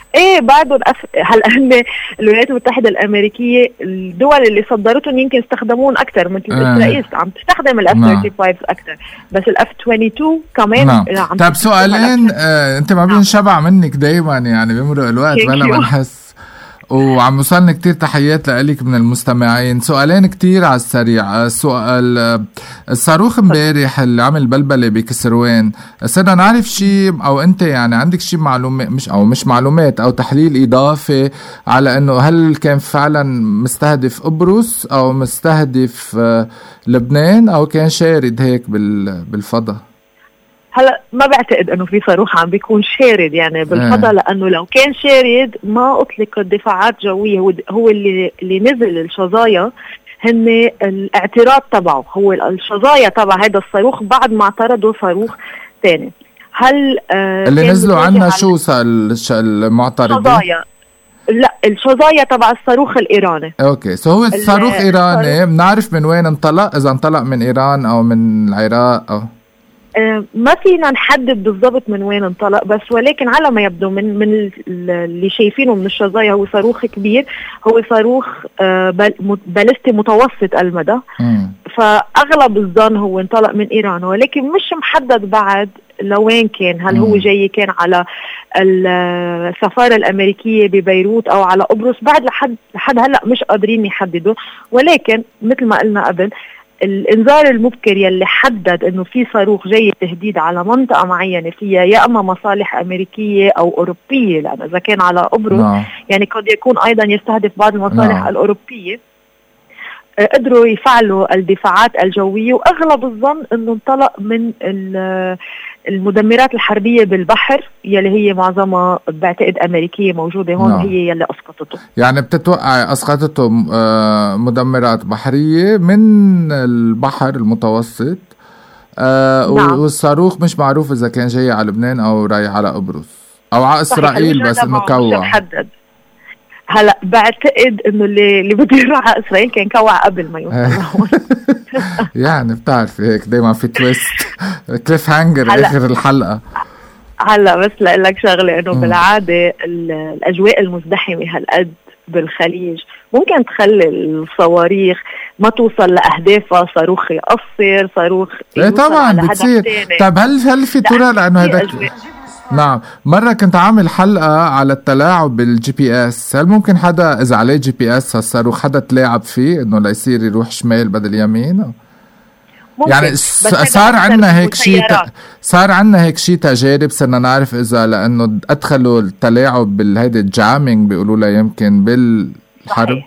ايه بعده الأف... هلا هن الولايات المتحده الامريكيه الدول اللي صدرتهم يمكن استخدمون اكثر، مثل آه. اسرائيل عم تستخدم الاف نعم. خمسة وثلاثين اكثر، بس الاف اثنين وعشرين كمان نعم. عم طيب تستخدمها سؤالين، أكتر. آه انت ما بينشبع منك دايما، يعني بيمرق الوقت Thank بلا ما you. نحس، وعم وصلني كتير تحيات لك من المستمعين. سؤالين كتير على السريع. السؤال آه، الصاروخ امبارح اللي عمل بلبلة بكسروان، صرنا نعرف شيء او انت يعني عندك شيء معلومات مش او مش معلومات او تحليل اضافي على انه هل كان فعلا مستهدف قبرص او مستهدف آه، لبنان او كان شارد هيك بال بالفضاء؟ هلا ما بعتقد انه في صاروخ عم بيكون شارد يعني بالفضاء، آه. لانه لو كان شارد ما اطلقت دفاعات جويه. هو هو اللي اللي نزل الشظايا هن الاعتراض تبعه، هو الشظايا تبع هذا الصاروخ بعد ما اعترضوا صاروخ ثاني. هل آه اللي كان نزلوا بتواجه عنا على شو صار الش- المعترضين؟ الشظايا؟ لا الشظايا تبع الصاروخ الايراني. اوكي، سو هو الصاروخ ال- ايراني، بنعرف من وين انطلق، اذا انطلق من ايران او من العراق او آه، ما فينا نحدد بالضبط من وين انطلق، بس ولكن على ما يبدو من من ال- اللي شايفينه من الشظايا هو صاروخ كبير، هو صاروخ آه، بال- مت- باليستي متوسط المدى. مم. فاغلب الظن هو انطلق من ايران، ولكن مش محدد بعد لوين كان، هل هو مم. جاي كان على ال- السفاره الامريكيه ببيروت او على قبرص، بعد لحد لحد هلا مش قادرين يحددوا. ولكن مثل ما قلنا قبل، الانذار المبكر يلي حدد انه في صاروخ جاي تهديد على منطقه معينه فيها يا اما مصالح امريكيه او اوروبيه، لانه اذا كان على قبرص نعم. يعني قد يكون ايضا يستهدف بعض المصالح نعم. الاوروبيه. آه، قدروا يفعلوا الدفاعات الجويه، واغلب الظن انه انطلق من ال- المدمرات الحربيه بالبحر يلي هي معظمها بعتقد امريكيه موجوده هون، نعم. هي يلي اسقطته. يعني بتتوقع اسقطته آه، مدمرات بحريه من البحر المتوسط، آه، نعم. والصاروخ مش معروف اذا كان جاي على لبنان او رايح على قبرص او على اسرائيل، صحيح، بس الوجه انه تبعه مش كوع. محدد. هلا بعتقد انه اللي اللي بده يروح على اسرائيل كان كوع قبل ما يوصل لهون. يعني بتعرفي هيك دايما في تويست كليف هانجر هلا. اخر الحلقه. هلا بس لاقول لك شغله، انه مم. بالعاده ال- الاجواء المزدحمه هالقد بالخليج ممكن تخلي الصواريخ ما توصل لاهدافها، صاروخ يقصر، صاروخ ايه يوصل طبعا على هدف بتصير. تاني. طيب هل هل في لا، طرق لانه في هذاك أجواء. نعم، مرة كنت عامل حلقة على التلاعب بالجي بي اس، هل ممكن حدا اذا عليه جي بي اس هالصاروخ حدا تلاعب فيه انه ليصير يروح شمال بدل يمين؟ ممكن. يعني بس س- هذا صار أكثر عنا هيك شيء بالمسيرات. صار عنا هيك شيء تجارب، صرنا نعرف اذا لانه ادخلوا التلاعب بالهيدي الجامينج بيقولوا لها يمكن بالحرب.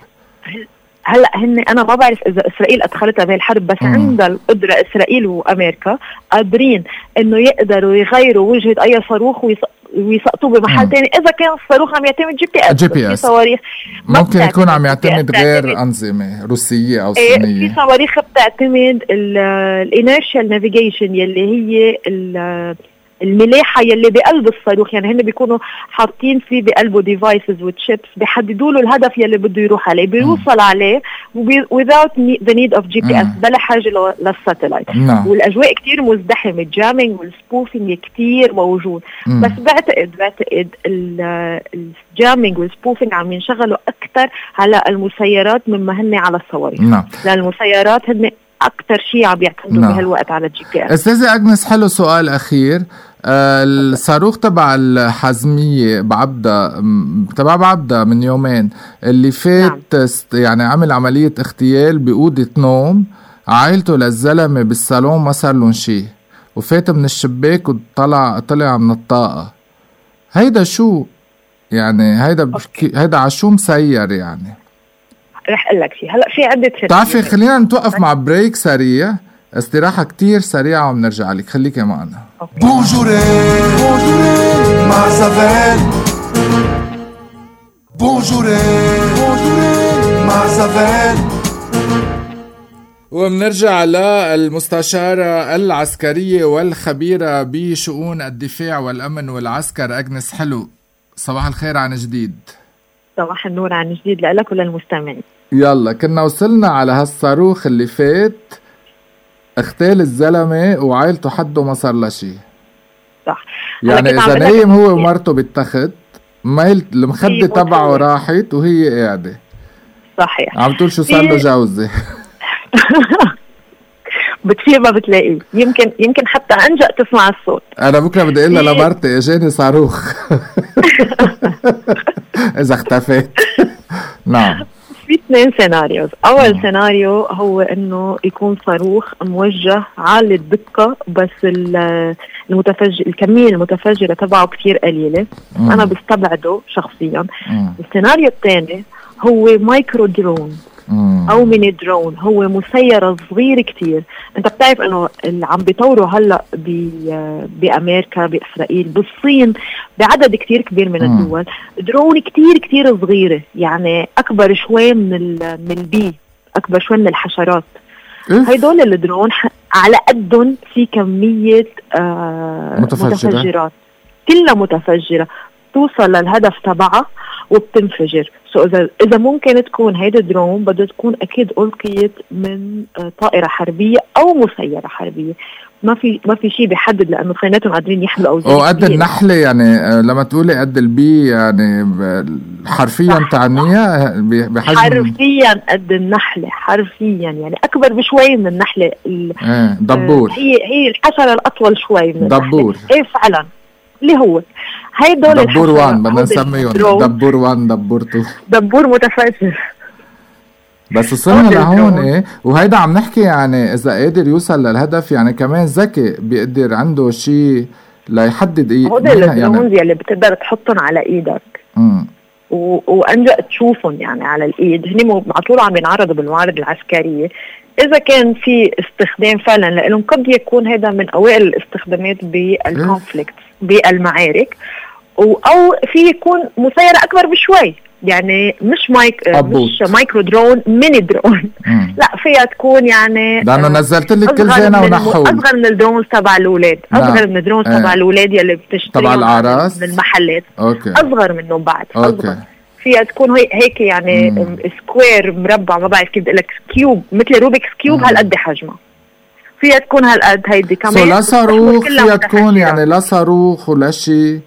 هلا هن انا ما بعرف اذا اسرائيل ادخلتها بهالحرب، بس مم. عندها القدره اسرائيل وامريكا قادرين انه يقدروا يغيروا وجهه اي صاروخ ويس- ويسقطوه بمحل مم. ثاني اذا كان الصاروخ عم يعتمد جي بي اس. جي بي في اس. صواريخ ما ممكن يكون عم بتعتمد يعتمد جي بي إس، غير بتعتمد- انظمة روسية او ايه صينية. في صواريخ بتعتمد الانيرشال نافيجيشن يلي هي ال- الملاحه يلي بقلب الصاروخ، يعني هن بيكونوا حاطين فيه بقلبه ديفايسز وتشيبس بيحددوا له الهدف يلي بده يروح عليه، بيوصل عليه وبي- without ne- the need of جي بي اس، مم. بلا حاجه لو- للساتلايت. نعم. والاجواء كتير مزدحمه، الجامينج والسبوفينج كتير موجود. مم. بس بعتقد بعتقد ال- الجامينج والسبوفينج عم ينشغلوا اكثر على المسيرات مما هن على الصواريخ، نعم. لان المسيرات هن اكثر شيء عم يعتمدوا نعم. بهالوقت على الجي بي اس. استاذة اجنس، حلو سؤال اخير. آه الصاروخ تبع الحزمية بعبدة م- تبع بعبدة من يومين اللي فات نعم. يعني عمل عملية اغتيال بأوضة نوم عائلته للزلمة بالصالون، ما صار لهم شيء، وفات من الشباك وطلع طلع من الطاقة. هيدا شو يعني؟ هيدا بحكي هيدا عشو مسير يعني؟ رح اقول لك شيء. هلا في عده بتعرفي خلينا نتوقف مع بريك سريع، استراحة كتير سريعة وبنرجع لك، خليكي معنا. بونجورين بونجورين مع زفان، بونجورين بونجورين مع زفان. وبنرجع للمستشارة العسكرية والخبيرة بشؤون الدفاع والأمن والعسكر أجنس حلو. صباح الخير عن جديد. صباح النور عن جديد لك وللمستمعين. يلا كنا وصلنا على هالصاروخ اللي فات اغتال الزلمة وعائلته حده ما صار له شيء. صح. يعني إذا نايم هو ومرته بالتخت ما المخدة تبعه راحت وهي قاعدة. صحيح. عم تقول شو صار له جوزي. بتصير ما بتلاقيه، يمكن يمكن حتى أنجأ تسمع الصوت. أنا بكرة بدي أقول لها لمرتي إجاني صاروخ إذا اختفيت. نعم. في اثنين سيناريوز. أول مم. سيناريو هو إنه يكون صاروخ موجه عالي الدقة بس المتفجر الكمية المتفجرة تبعه كتير قليلة. مم. أنا بستبعده شخصيا. مم. السيناريو الثاني هو مايكرو درون مم. او ميني درون، هو مسيرة صغيرة كتير. انت بتعرف انه اللي عم بيطوروا هلأ بأمريكا بإسرائيل بالصين بعدد كتير كبير من مم. الدول درون كتير كتير صغيرة، يعني اكبر شوي من من البي، اكبر شوي من الحشرات. هيدول الدرون على قدهم في كمية آه متفجرة. متفجرات كلها متفجرة توصل للهدف تبعها وبتنفجر. سو إذا إذا ممكن تكون هيدا درون بدها تكون أكيد ألقيت من طائرة حربية أو مسيرة حربية. ما في ما في شيء بيحدد لأنه اثنيناتهم قادرين يحملوا أوزان. وقد النحلة يعني لما تقولي قد البي يعني حرفيا تعنيها بحجم حرفيا قد النحلة حرفيا، يعني أكبر بشوي من النحلة. ايه دبور. هي هي الحشرة الأطول شوي من دبور. إيه فعلا اللي هو هيدول دبور وان بدنا نسميهم دبور وان دبور تو دبور متفجر. بس وصلنا لهون ايه، وهيدا عم نحكي يعني اذا قادر يوصل للهدف، يعني كمان ذكي بيقدر عنده شيء ليحدد ايه. هودي الدرونز يعني اللي بتقدر تحطهم على ايدك امم و... وانجأ تشوفهم يعني على الايد. هني على طول عم ينعرضوا بالمعارض العسكريه. إذا كان في استخدام فعلا لهم قد يكون هذا من أوائل الاستخدامات بالكونفليكت بالمعارك، أو في يكون مسيرة أكبر بشوي، يعني مش مايك أبوت. مش مايكرو درون ميني درون. لا فيها تكون يعني لأنه نزلت لك كل زينة ونحول أصغر من الدرونز تبع الأولاد. أصغر من الدرونز اه. تبع الأولاد يلي بتشتري تبع الأعراس من المحلات. أوكي. أصغر منه بعد أوكي. أصغر. فيها تكون هيك يعني مم. سكوير مربع، ما بعرف كيف بدي لك، كيوب مثل روبيكس كيوب هالقد حجمها. فيها تكون هالقد هيدي كمان. سو لا صاروخ فيها تكون يعني لا صاروخ ولا شيء.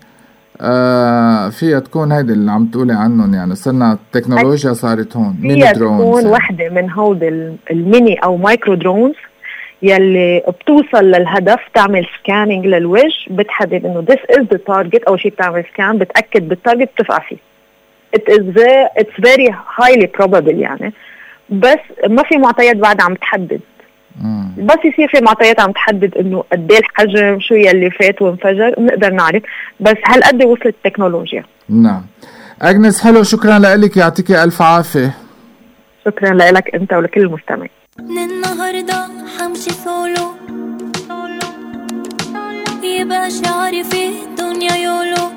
آه فيها تكون هيدي اللي عم تقولي عنهم، يعني صرنا التكنولوجيا صارت هون ميني درونز. فيها تكون وحدة من هود الميني أو مايكرو درونز يلي بتوصل للهدف، تعمل سكانينج للوجه، بتحدد إنه this is the target. أول شيء بتعمل سكان، بتأكد بالتارجت، بتفقع فيه. it is very, it's very highly probable يعني، بس ما في معطيات بعد عم تحدد. مم. بس يصير في معطيات عم تحدد انه قد ايه الحجم، شو يلي فات وانفجر، بنقدر نعرف. بس هالقد وصلت التكنولوجيا. نعم. أجنس حلو، شكرا لك، يعطيكي ألف عافية. شكرا لك انت ولكل المستمعين. من النهارده حمشي سولو يبقى شعري في الدنيا يولو،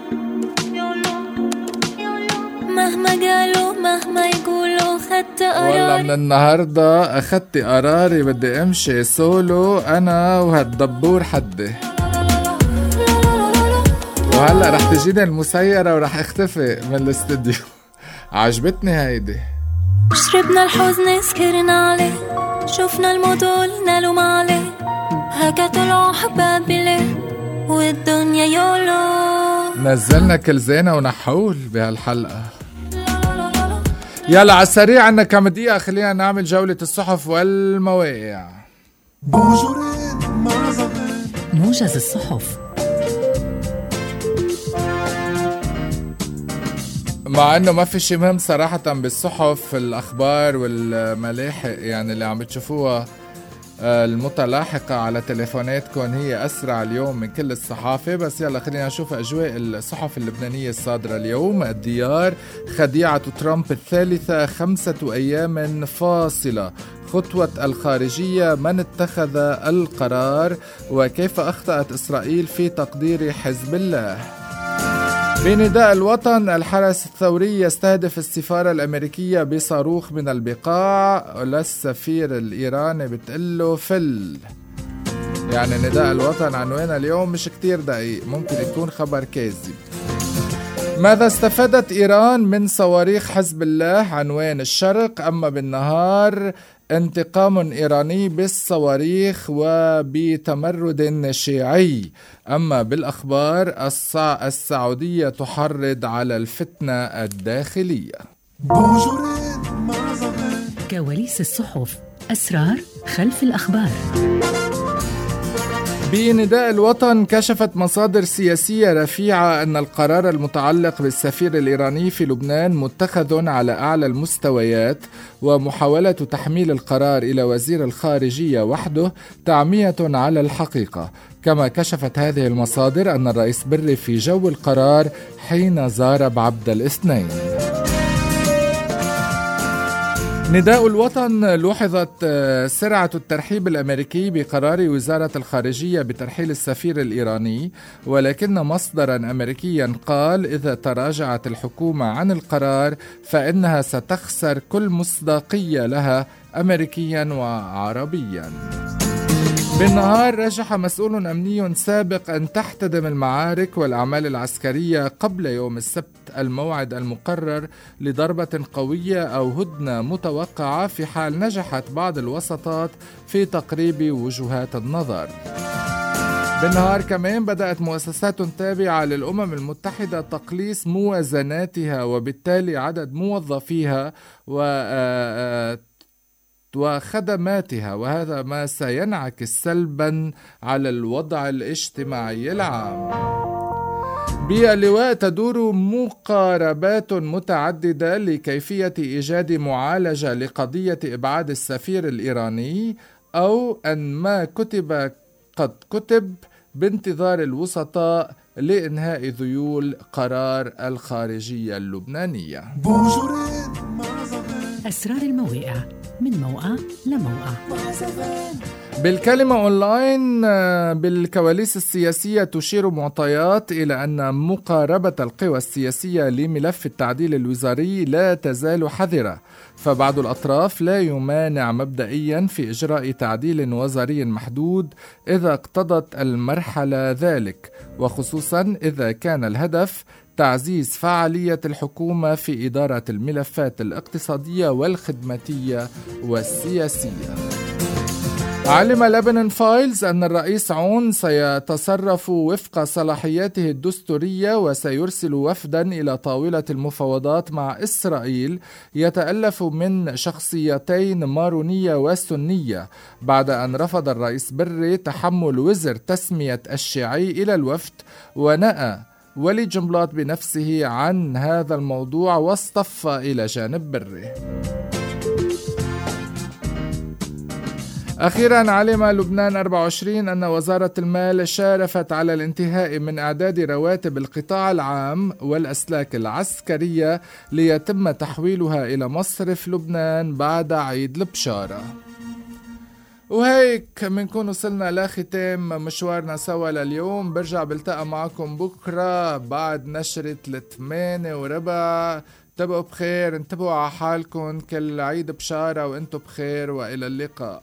مهما قالوا مهما يقولوا خدت قراري. والله من النهاردة أخدت قراري، بدي أمشي سولو أنا وهالدبور حدي. وهلأ رح تجيني المسيرة ورح اختفي من الاستديو. عجبتني هيدي. شربنا الحزن سكرنا عليه، شفنا الموت قلنا له ما عليه، هكا طلعوا حباب بليه والدنيا يولو. نزلنا كل زينة ونحول بهالحلقة. يلا على السريع، عنا كم دقيقة، خلينا نعمل جولة الصحف والمواقع. موجز الصحف. مع انه ما في شيء مهم صراحة بالصحف، الاخبار والملاحق يعني اللي عم بتشوفوها المتلاحقة على تليفوناتكم هي أسرع اليوم من كل الصحافة. بس يلا خلينا نشوف أجواء الصحف اللبنانية الصادرة اليوم. الديار: خديعة ترامب الثالثة، خمسة أيام فاصلة، خطوة الخارجية، من اتخذ القرار، وكيف أخطأت إسرائيل في تقدير حزب الله. بنداء الوطن: الحرس الثوري يستهدف السفارة الأمريكية بصاروخ من البقاع، للسفير الإيراني بتقله فل. يعني نداء الوطن عنوان اليوم مش كتير دقيق، ممكن يكون خبر كاذب. ماذا استفادت إيران من صواريخ حزب الله؟ عنوان الشرق. أما بالنهار: انتقام إيراني بالصواريخ وبتمرد شيعي. أما بالأخبار السع... السعودية تحرض على الفتنة الداخلية. كواليس الصحف، أسرار خلف الأخبار. بنداء الوطن كشفت مصادر سياسية رفيعة أن القرار المتعلق بالسفير الإيراني في لبنان متخذ على أعلى المستويات، ومحاولة تحميل القرار إلى وزير الخارجية وحده تعمية على الحقيقة. كما كشفت هذه المصادر أن الرئيس بري في جو القرار حين زار بعبد الاثنين. نداء الوطن لوحظت سرعة الترحيب الأمريكي بقرار وزارة الخارجية بترحيل السفير الإيراني، ولكن مصدرا أمريكيا قال إذا تراجعت الحكومة عن القرار فإنها ستخسر كل مصداقية لها أمريكيا وعربيا. بالنهار رجح مسؤول أمني سابق أن تحتدم المعارك والأعمال العسكرية قبل يوم السبت الموعد المقرر لضربة قوية أو هدنة متوقعة في حال نجحت بعض الوساطات في تقريب وجهات النظر. بالنهار كمان بدأت مؤسسات تابعة للأمم المتحدة تقليص موازناتها وبالتالي عدد موظفيها و وخدماتها، وهذا ما سينعكس سلبا على الوضع الاجتماعي العام. باللواء تدور مقاربات متعددة لكيفية إيجاد معالجة لقضية إبعاد السفير الإيراني، أو أن ما كتب قد كتب بانتظار الوسطاء لإنهاء ذيول قرار الخارجية اللبنانية. أسرار الموقع من موقع لموقع. بالكلمة أونلاين بالكواليس السياسية تشير معطيات إلى أن مقاربة القوى السياسية لملف التعديل الوزاري لا تزال حذرة، فبعض الأطراف لا يمانع مبدئيا في إجراء تعديل وزاري محدود إذا اقتضت المرحلة ذلك، وخصوصا إذا كان الهدف تعزيز فعالية الحكومة في إدارة الملفات الاقتصادية والخدماتية والسياسية. علم لبنان فايلز أن الرئيس عون سيتصرف وفق صلاحياته الدستورية وسيرسل وفدا إلى طاولة المفاوضات مع إسرائيل يتألف من شخصيتين مارونية وسنية، بعد أن رفض الرئيس بري تحمل وزر تسمية الشيعي إلى الوفد، ونأى ولي جنبلاط بنفسه عن هذا الموضوع واصطف إلى جانب بري. أخيرا علم لبنان أربعة وعشرين أن وزارة المال شارفت على الانتهاء من إعداد رواتب القطاع العام والأسلاك العسكرية ليتم تحويلها إلى مصرف لبنان بعد عيد البشارة. وهيك منكون وصلنا لختام مشوارنا سوا لليوم. برجع بلتقى معكم بكرة بعد نشرة الثمانية وربع. انتبهوا بخير، انتبهوا على حالكم، كل عيد بشارة وانتوا بخير، وإلى اللقاء.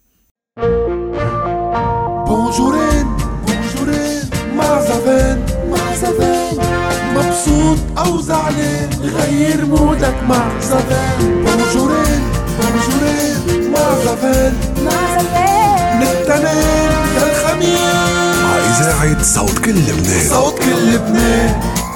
بونجورين بونجورين مع زفان مع زفان، مبسوط أو زعلان غير مودك مع زفان. بونجورين بونجورين مع زفان مع زفان، نتنين للخميس على إذاعة صوت كل لبنان. صوت كل لبنان.